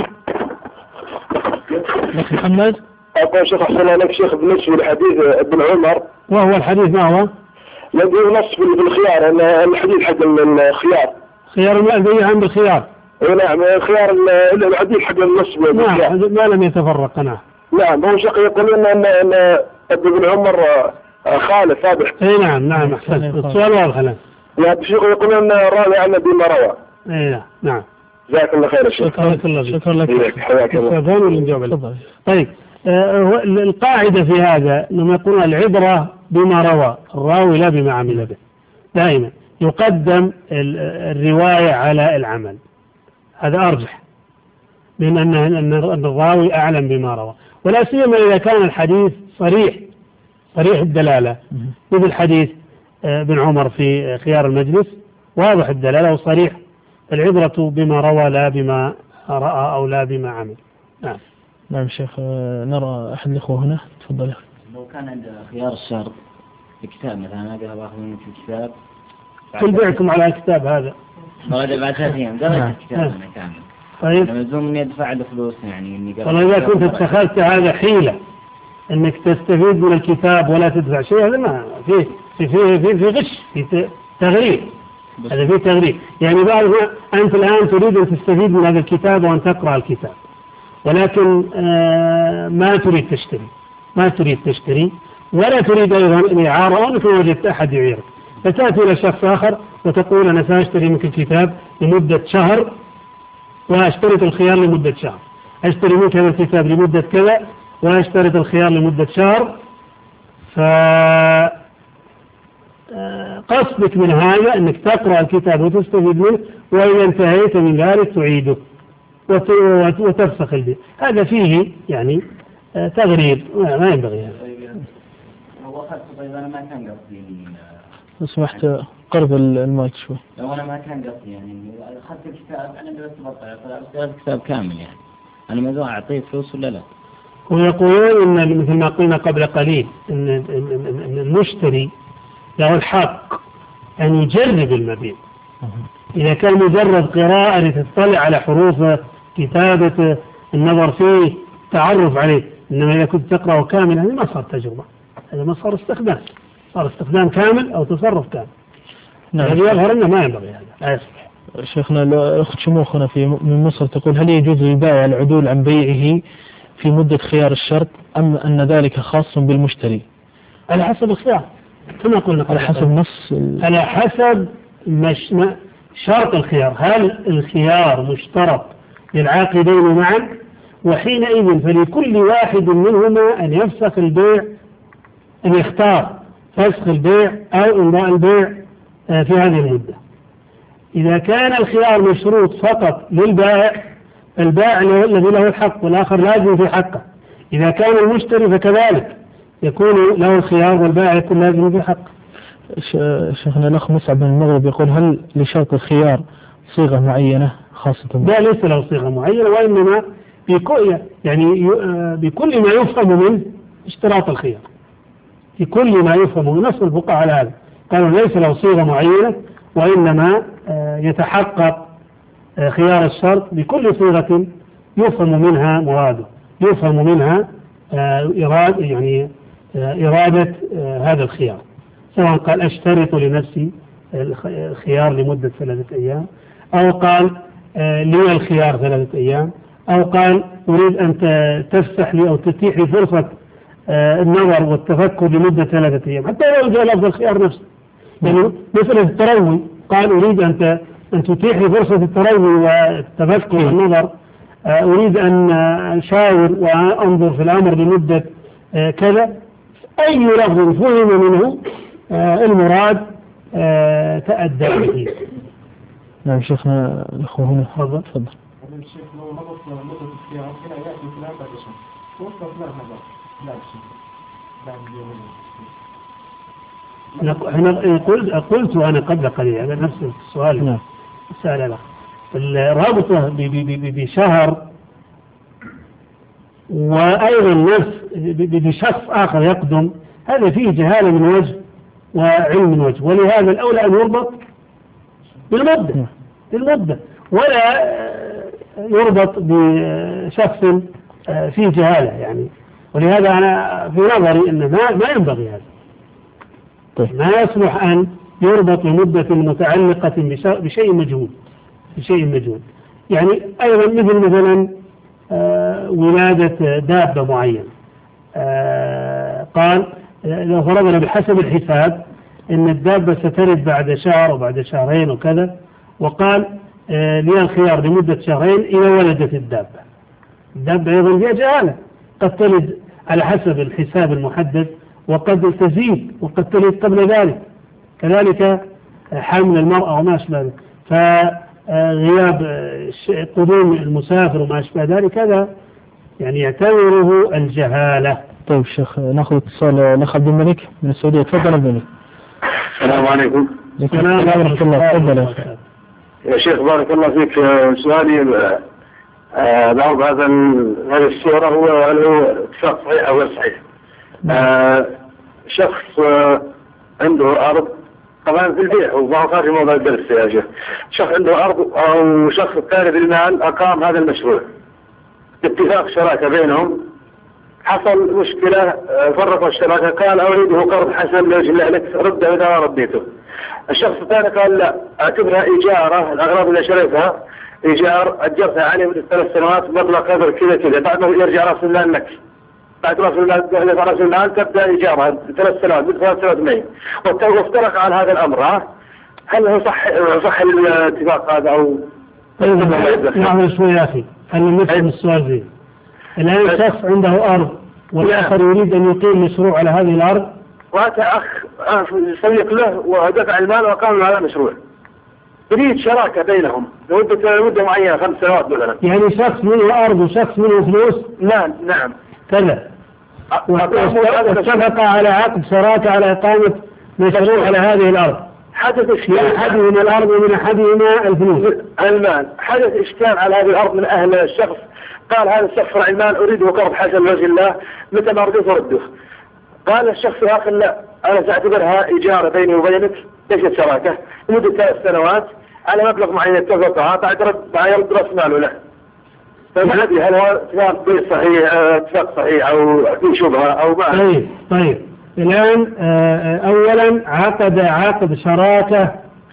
Speaker 1: الأخ محمد.
Speaker 6: أقول شيخ أحسن عليك شيخ بالنسبة لحديث ابن عمر.
Speaker 2: وهو الحديث ما هو؟
Speaker 6: الذي نص في الخيار أن الحديث حق الخيار.
Speaker 2: خيار البيع عند الخيار.
Speaker 6: اي نعم خيار الحديث حق النص.
Speaker 2: نعم ما لم يتفرق. نعم.
Speaker 6: نعم هم شيخ يقولون ان ان ابن عمر خالف هذا.
Speaker 2: اي نعم نعم احسنت. السؤال واضح الان.
Speaker 6: لا شيخ يقولون ان الراوي عن بما روى.
Speaker 2: اي نعم.
Speaker 6: جزاك الله خير يا شيخ.
Speaker 2: شكرا لك.
Speaker 1: شكرا لك.
Speaker 6: حياك
Speaker 2: الله. طيب آه القاعدة في هذا انهم يقولون العبرة بما روى الراوي لا بما عمل به. دائما يقدم الرواية على العمل، هذا أرجح من أن أن الراوي أعلم بما روى، ولا سيما إذا كان الحديث صريح صريح الدلالة، مثل حديث ابن عمر في خيار المجلس واضح الدلالة وصريح. العبرة بما روى لا بما رأى أو لا بما عمل. نعم.
Speaker 1: نعم شيخ. نرى أحد الأخوة هنا. تفضل يا أخي.
Speaker 9: لو كان عند خيار الشرط في كتاب مثلا أنا أذهب أخذ منك الكتاب.
Speaker 2: كل بيعكم على الكتاب هذا.
Speaker 9: بعد بعد ثلاث أيام قرأت الكتاب أنا كامل.
Speaker 2: طيب.
Speaker 9: لازم إني أدفع له فلوس يعني إني قرأت.
Speaker 2: والله إذا كنت اتخذت هذا حيلة إنك تستفيد من الكتاب ولا تدفع شيء، هذا ما فيه في في في في غش، في تغريب. هذا فيه تغريب. يعني بعد أنت الآن تريد أن تستفيد من هذا الكتاب وأن تقرأ الكتاب، ولكن آه ما تريد تشتري، ما تريد تشتري ولا تريد أيضا الإعارة، وأنك وجدت أحد يعيرك، فتأتي إلى شخص آخر وتقول أنا سأشتري منك الكتاب لمدة شهر وأشترط الخيار لمدة شهر، أشتري منك هذا الكتاب لمدة كذا وأشترط الخيار لمدة شهر، فقصدك من هذا أنك تقرأ الكتاب وتستفيد منه، وإذا انتهيت من ذلك تعيده وتفسخ البيع. هذا فيه يعني تغريب ما ينبغي هذا.
Speaker 9: طيب أنا ما كان قصدي
Speaker 1: لو سمحت قرب المايك شوي.
Speaker 9: لو أنا ما كان قصدي يعني أخذت الكتاب أنا بس بطلع أخذت الكتاب كامل يعني أنا ما ذو أعطيه فلوس ولا لا؟
Speaker 2: ويقولون إن مثل ما قلنا قبل قليل إن, إن المشتري له الحق أن يجرب المبيع. إذا كان مجرد قراءة لتطلع على حروفه، كتابة، النظر فيه، تعرف عليه، إنما إذا كنت تقرأه كامل هذه ما صار تجربة، هذا ما صار استخدام، صار استخدام كامل أو تصرف كامل.
Speaker 1: نعم.
Speaker 2: هذا يظهر أنه ما ينبغي هذا، لا يصلح.
Speaker 1: شيخنا أخت شموخنا في من مصر تقول: هل يجوز للبائع العدول عن بيعه في مدة خيار الشرط، أم أن ذلك خاص بالمشتري؟
Speaker 2: على حسب الخيار كما قلنا،
Speaker 1: على حسب نص
Speaker 2: على حسب مش... شرط الخيار. هل الخيار مشترط للعاقدين معا؟ وحينئذ فلكل واحد منهما أن يفسخ البيع، أن يختار فسخ البيع أو إمضاء البيع في هذه المدة. إذا كان الخيار مشروط فقط للبائع، البائع الذي له الحق والآخر لازم في حقه. إذا كان المشتري فكذلك يكون له الخيار والبائع يكون لازم في حقه.
Speaker 1: شيخنا الأخ مصعب من المغرب يقول: هل لشرط الخيار صيغة معينة خاصة؟
Speaker 2: لا، ليس له صيغة معينة، وإنما بكل يعني بكل ما يفهم من اشتراط الخيار، في كل ما يفهم من نص الفقهاء على هذا، قالوا ليس له صيغة معينة، وإنما يتحقق خيار الشرط بكل صيغة يفهم منها مراده، يفهم منها إرادة يعني إرادة هذا الخيار، سواء قال أشترط لنفسي الخيار لمدة ثلاثة أيام، أو قال لي الخيار ثلاثة أيام، أو قال أريد أن تفتح لي أو تتيح لي فرصة النظر والتفكر لمدة ثلاثة أيام، حتى لو جاء لفظ الخيار نفسه. يعني مثل التروي، قال أريد أن أن تتيح لي فرصة التروي والتفكر والنظر، أريد أن أشاور وأنظر في الأمر لمدة كذا، أي لفظ فهم منه المراد تأدى به.
Speaker 1: نعم شيخنا الأخوة هنا. تفضل تفضل.
Speaker 10: الشيخ لو نضبط مدة الخيار هنا يأتي ثلاثة أشهر توقف لا هذا لا
Speaker 2: أنا قلت قلت أنا قبل قليل هذا نفس السؤال.
Speaker 1: نعم.
Speaker 2: سأل له الرابطة بشهر، وأيضا نفس بشخص آخر يقدم، هذا فيه جهالة من وجه وعلم من وجه، ولهذا الأولى أن يربط بالمدة بالمدة ولا يربط بشخص فيه جهالة يعني. ولهذا أنا في نظري أن ما ما ينبغي هذا. طيب. ما يصلح أن يربط لمدة متعلقة بشيء مجهول بشيء مجهول يعني. أيضا مثل مثلا ولادة دابة معينة، قال لو فرضنا بحسب الحساب أن الدابة ستلد بعد شهر وبعد شهرين وكذا، وقال لي الخيار لمدة شهرين إذا ولدت الدابة. الدابة أيضا فيها جهالة، قد تلد على حسب الحساب المحدد وقد تزيد وقد تلد قبل ذلك، كذلك حمل المرأة وما أشبه ذلك، فغياب قدوم المسافر وما أشبه ذلك هذا يعني يعتبره الجهالة.
Speaker 1: طيب شيخ ناخذ اتصال الأخ عبد الملك من السعودية. تفضل عبد الملك.
Speaker 6: السلام عليكم.
Speaker 1: السلام ورحمة الله. تفضل يا شيخ.
Speaker 6: يا شيخ بارك الله فيك. سؤالي بعض هذا هذه الصورة هو هل هو اتفاق صحيح أو غير صحيح؟ آه شخص آه عنده أرض، طبعا في البيع وما خارج موضوع الدرس يا شيخ. شخص عنده أرض أو شخص ثاني بالمال أقام هذا المشروع، اتفاق شراكة بينهم، حصل مشكلة فرقوا الشراكة، قال أريده قرض حسن لوجه الله لك رد إذا رديته. الشخص الثاني قال لا اعتبرها إجارة، الأغراض اللي شريتها إيجار أجرتها عليه مدة ثلاث سنوات مبلغ قدر كذا كذا، بعد ما يرجع رأس المال لك، بعد رأس المال رأس المال تبدأ إيجارها ثلاث سنوات مدة ثلاث سنوات معي، وافترق على هذا الأمر. ها هل هو صح صح الاتفاق هذا أو
Speaker 2: طيب نعم شوي يا أخي خلينا نفهم السؤال فيه. الآن شخص عنده أرض والآخر يريد أن يقيم مشروع على هذه الأرض،
Speaker 6: وأتى أخ صديق له ودفع المال وقام على مشروع، يريد شراكة بينهم لمدة مدة معينة خمس سنوات مثلا.
Speaker 2: يعني شخص منه أرض وشخص منه فلوس.
Speaker 6: نعم نعم
Speaker 2: كذا. واتفق على عقد شراكة على إقامة مشروع على هذه الأرض.
Speaker 6: حدث إشكال
Speaker 2: من أحدهما الأرض ومن أحدهما الفلوس.
Speaker 6: المال. حدث إشكال على هذه الأرض من أهل الشخص، قال هذا الشخص فرع المال أريده قرض حسن لوجه الله، متى ما رديت رده. قال الشخص الآخر لا، أنا سأعتبرها إجارة بيني وبينك ليست شراكة لمدة ثلاث سنوات على مبلغ معين اتفقها، بعد رد بعد يرد رأس ماله له. فما أدري هل هو اتفاق غير صحيح اتفاق صحيح أو في شبهة أو ما.
Speaker 2: طيب طيب الآن أولا عقد عقد شراكة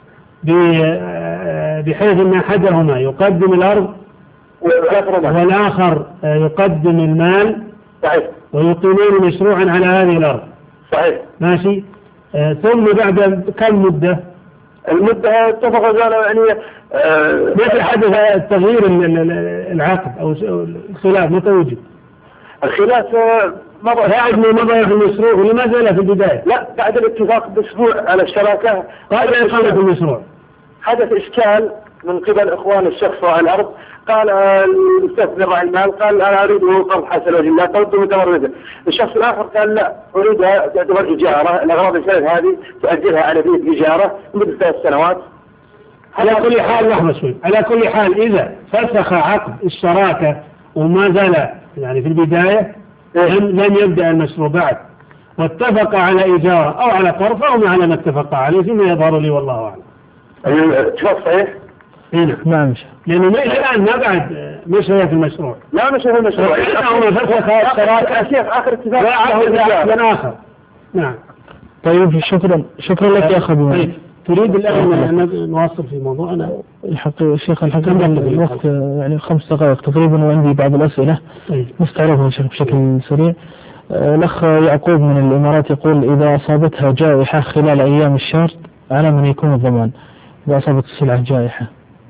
Speaker 2: بحيث أن أحدهما يقدم الأرض والآخر يقدم المال.
Speaker 6: صحيح.
Speaker 2: ويقيمون مشروعا على هذه الأرض.
Speaker 6: صحيح.
Speaker 2: ماشي. آه ثم بعد كم مدة؟
Speaker 6: المدة اتفقوا قالوا يعني
Speaker 2: آه متى حدث التغيير العقد أو الخلاف؟ متى وجد؟
Speaker 6: الخلاف مضى
Speaker 2: بعد ما مضى في المشروع ولماذا لا في البداية؟
Speaker 6: لا بعد الاتفاق بأسبوع على الشراكة
Speaker 2: قبل إقامة المشروع
Speaker 6: حدث إشكال من قبل إخوان الشخص على الأرض. قال المستثمر راعي المال قال أنا أريده قرض حسن وجه الله قرضه متمرده. الشخص الآخر قال لا أريدها تعتبر إجارة، الأغراض الثلاث هذه تؤجلها على بيت إجارة لمدة ثلاث سنوات.
Speaker 2: على كل حال لحظة شوي، على كل حال إذا فسخ عقد الشراكة وما زال يعني في البداية لم لم يبدأ المشروع بعد واتفق على إجارة أو على قرض فهم على ما اتفق عليه فيما يظهر لي والله أعلم.
Speaker 6: الاتفاق صحيح؟
Speaker 2: هنا ما مشى لأنه الآن ما بعد مشى في المشروع.
Speaker 6: لا مشى في المشروع.
Speaker 2: هم فسخ الشراكة
Speaker 6: شيخ آخر اتفاق
Speaker 2: لا آخر. نعم.
Speaker 1: طيب شكرا شكرا لك يا أخي.
Speaker 2: طيب تريد الآن أن نواصل في موضوعنا؟
Speaker 1: الحقيقة الشيخ الحقيقة الوقت يعني خمس دقائق تقريبا وعندي بعض الأسئلة نستعرضها بشكل سريع. الأخ يعقوب من الإمارات يقول إذا أصابتها جائحة خلال أيام الشهر على من يكون الضمان إذا أصابت السلعة جائحة؟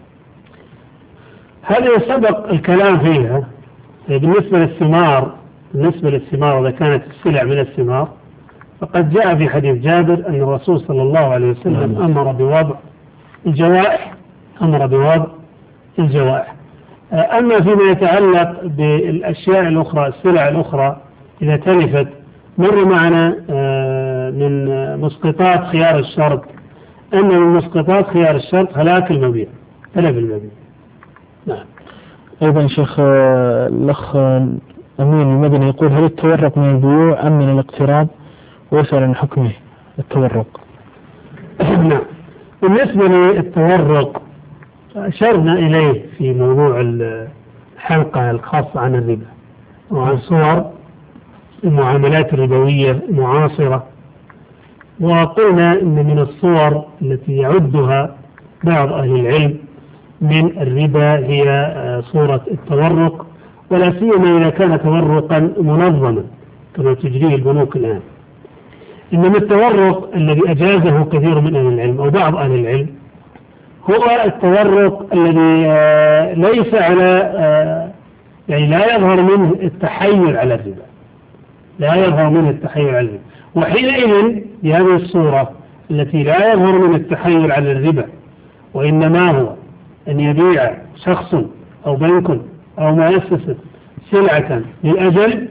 Speaker 2: هذا سبق الكلام فيها. بالنسبة للثمار بالنسبة للثمار إذا كانت السلع من الثمار فقد جاء في حديث جابر أن الرسول صلى الله عليه وسلم أمر بوضع الجوائح أمر بوضع الجوائح. أما فيما يتعلق بالأشياء الأخرى السلع الأخرى إذا تلفت مر معنا من مسقطات خيار الشرط أن من مسقطات خيار الشرط هلاك المبيع تلف المبيع. نعم.
Speaker 1: أيضا شيخ الأخ أمين المدني يقول هل التورق من البيوع أم من الاقتراض ويسأل عن حكمه التورق؟
Speaker 2: نعم. بالنسبة للتورق أشرنا إليه في موضوع الحلقة الخاصة عن الربا وعن صور المعاملات الربوية المعاصرة، وقلنا إن من الصور التي يعدها بعض أهل العلم من الربا هي صورة التورق، ولا سيما إذا كان تورقا منظما كما تجريه البنوك الآن. إنما التورق الذي أجازه كثير من أهل العلم أو بعض أهل العلم هو التورق الذي ليس على يعني لا يظهر منه التحيل على الربا لا يظهر منه التحيل على الربا وحينئذ بهذه الصورة التي لا يظهر منه التحيل على الربا وإنما هو أن يبيع شخص أو بنك أو مؤسسة سلعة للأجل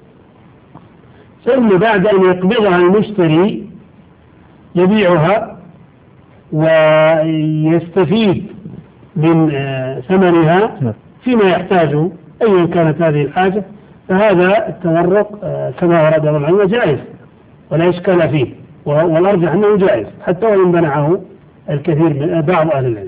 Speaker 2: ثم بعد أن يقبضها المشتري يبيعها ويستفيد من ثمنها فيما يحتاجه أيا كانت هذه الحاجة، فهذا التورق كما ورد العلماء جائز ولا إشكال فيه، والأرجح أنه جائز حتى وإن منعه الكثير من بعض أهل العلم.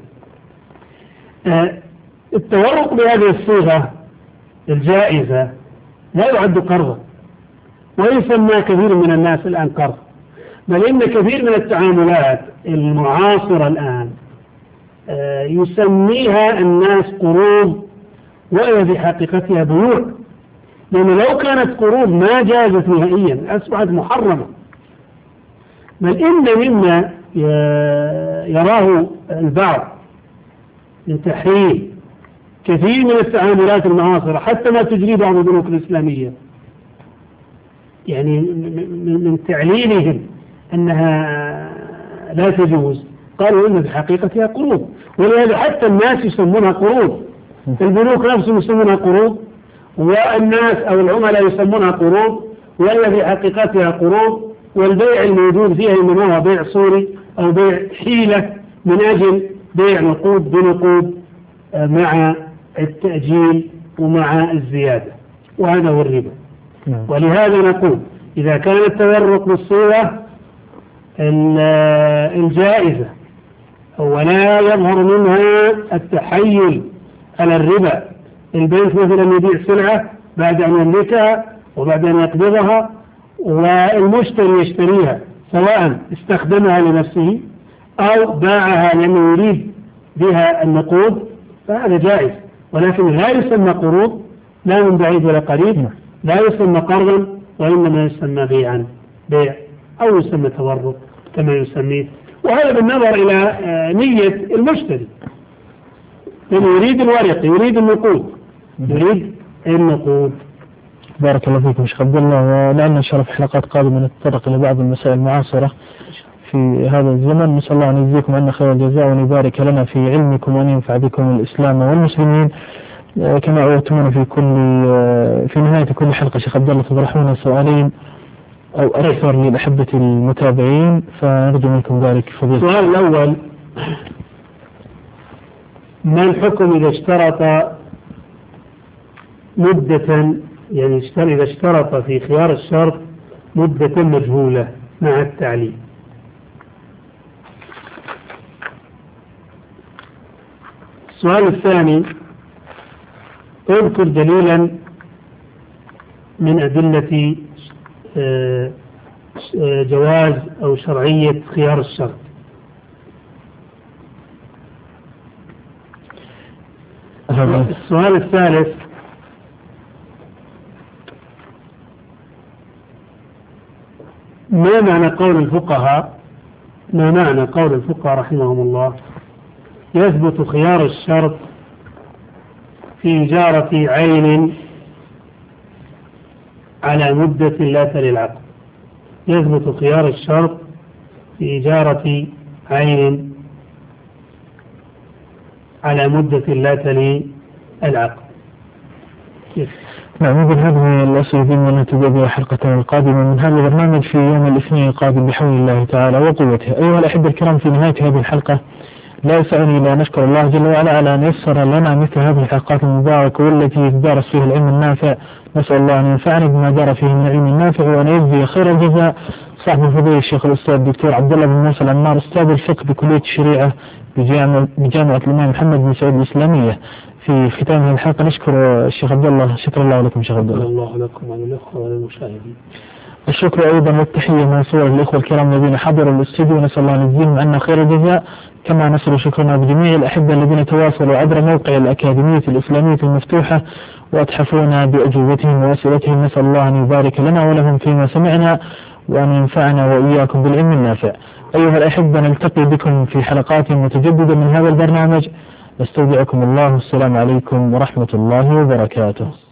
Speaker 2: التورق بهذه الصيغة الجائزة لا يعد قرضا ويسمى كثير من الناس الآن قرض، بل إن كثير من التعاملات المعاصرة الآن يسميها الناس قروض وهي في حقيقتها بيوع، لأن لو كانت قروض ما جازت نهائيا أصبحت محرمة. بل إن مما يراه البعض من تحريم كثير من التعاملات المعاصرة حتى ما تجري بعض البنوك الإسلامية، يعني من تعليلهم أنها لا تجوز قالوا إن في حقيقتها قروض، ولهذا حتى الناس يسمونها قروض، البنوك نفسهم يسمونها قروض، والناس أو العملاء يسمونها قروض، ولا في حقيقتها قروض، والبيع الموجود فيها إنما هو بيع صوري أو بيع حيلة من أجل بيع نقود بنقود مع التأجيل ومع الزيادة، وهذا هو الربا. ولهذا نقول إذا كان التورق بالصورة الجائزة ولا يظهر منها التحيل على الربا، البنك مثلا يبيع سلعة بعد أن يملكها وبعد أن يقبضها والمشتري يشتريها سواء استخدمها لنفسه أو باعها لأنه يريد بها النقود، فهذا جائز، ولكن لا يسمى قروض لا من بعيد ولا قريب، لا يسمى قرضا، وإنما يسمى بيعا بيع أو يسمى تورط كما يسميه، وهذا بالنظر إلى نية المشتري، لأنه يريد الورق، يريد النقود، يريد النقود.
Speaker 1: بارك الله فيكم شيخ عبد الله، ولعلنا إن شاء الله في حلقات قادمة نتطرق إلى بعض المسائل المعاصرة في هذا الزمن. نسأل الله أن يجزيكم عنا خير الجزاء وأن يبارك لنا في علمكم وأن ينفع بكم الإسلام والمسلمين. كما عودتمونا في كل في نهاية كل حلقة شيخ عبد الله تطرحون سؤالين أو أكثر للأحبة المتابعين، فنرجو منكم ذلك فضيلة.
Speaker 2: السؤال الأول: ما الحكم إذا اشترط مدة، يعني إذا اشترط في خيار الشرط مدة مجهولة مع التعليم؟ السؤال الثاني: اذكر دليلا من أدلة جواز أو شرعية خيار الشرط. السؤال الثالث: ما معنى قول الفقهاء ما معنى قول الفقهاء رحمهم الله يثبت خيار الشرط في إجارة عين على مدة لا تلي العقد؟ يثبت خيار الشرط في إجارة عين على مدة لا تلي العقد.
Speaker 1: نعم، يمكن هذه الأسئلة بما نتبع بها حلقتنا القادمة من هذا البرنامج في يوم الاثنين القادم بحول الله تعالى وقوته. أيها الأحبة الكرام، في نهاية هذه الحلقة لا يسعني إلا أن نشكر الله جل وعلا على أن يسر لنا مثل هذه الحلقات المباركة والتي يتدارس فيها العلم النافع. نسأل الله أن ينفعني بما دار فيه من العلم النافع وأن يجزي خير الجزاء صاحب الفضيلة الشيخ الأستاذ الدكتور عبد الله بن موسى العمار، أستاذ الفقه بكلية الشريعة بجامعة الإمام محمد بن سعود الإسلامية. في ختام هذه الحلقة نشكر الشيخ عبد الله. شكرا الله لكم شيخ عبد الله.
Speaker 2: الله لكم وللأخوة وللمشاهدين.
Speaker 1: الشكر أيضا والتحية موصولة للإخوة الكرام الذين حضروا الاستديو، نسأل الله أن يجزيهم عنا خير الجزاء، كما نسأل شكرنا بجميع الأحبة الذين تواصلوا عبر موقع الأكاديمية الإسلامية المفتوحة وأتحفونا بأجوبتهم وأسئلتهم. نسأل الله أن يبارك لنا ولهم فيما سمعنا وأن ينفعنا وإياكم بالعلم النافع. أيها الأحبة، نلتقي بكم في حلقات متجددة من هذا البرنامج. نستودعكم الله، والسلام عليكم ورحمة الله وبركاته.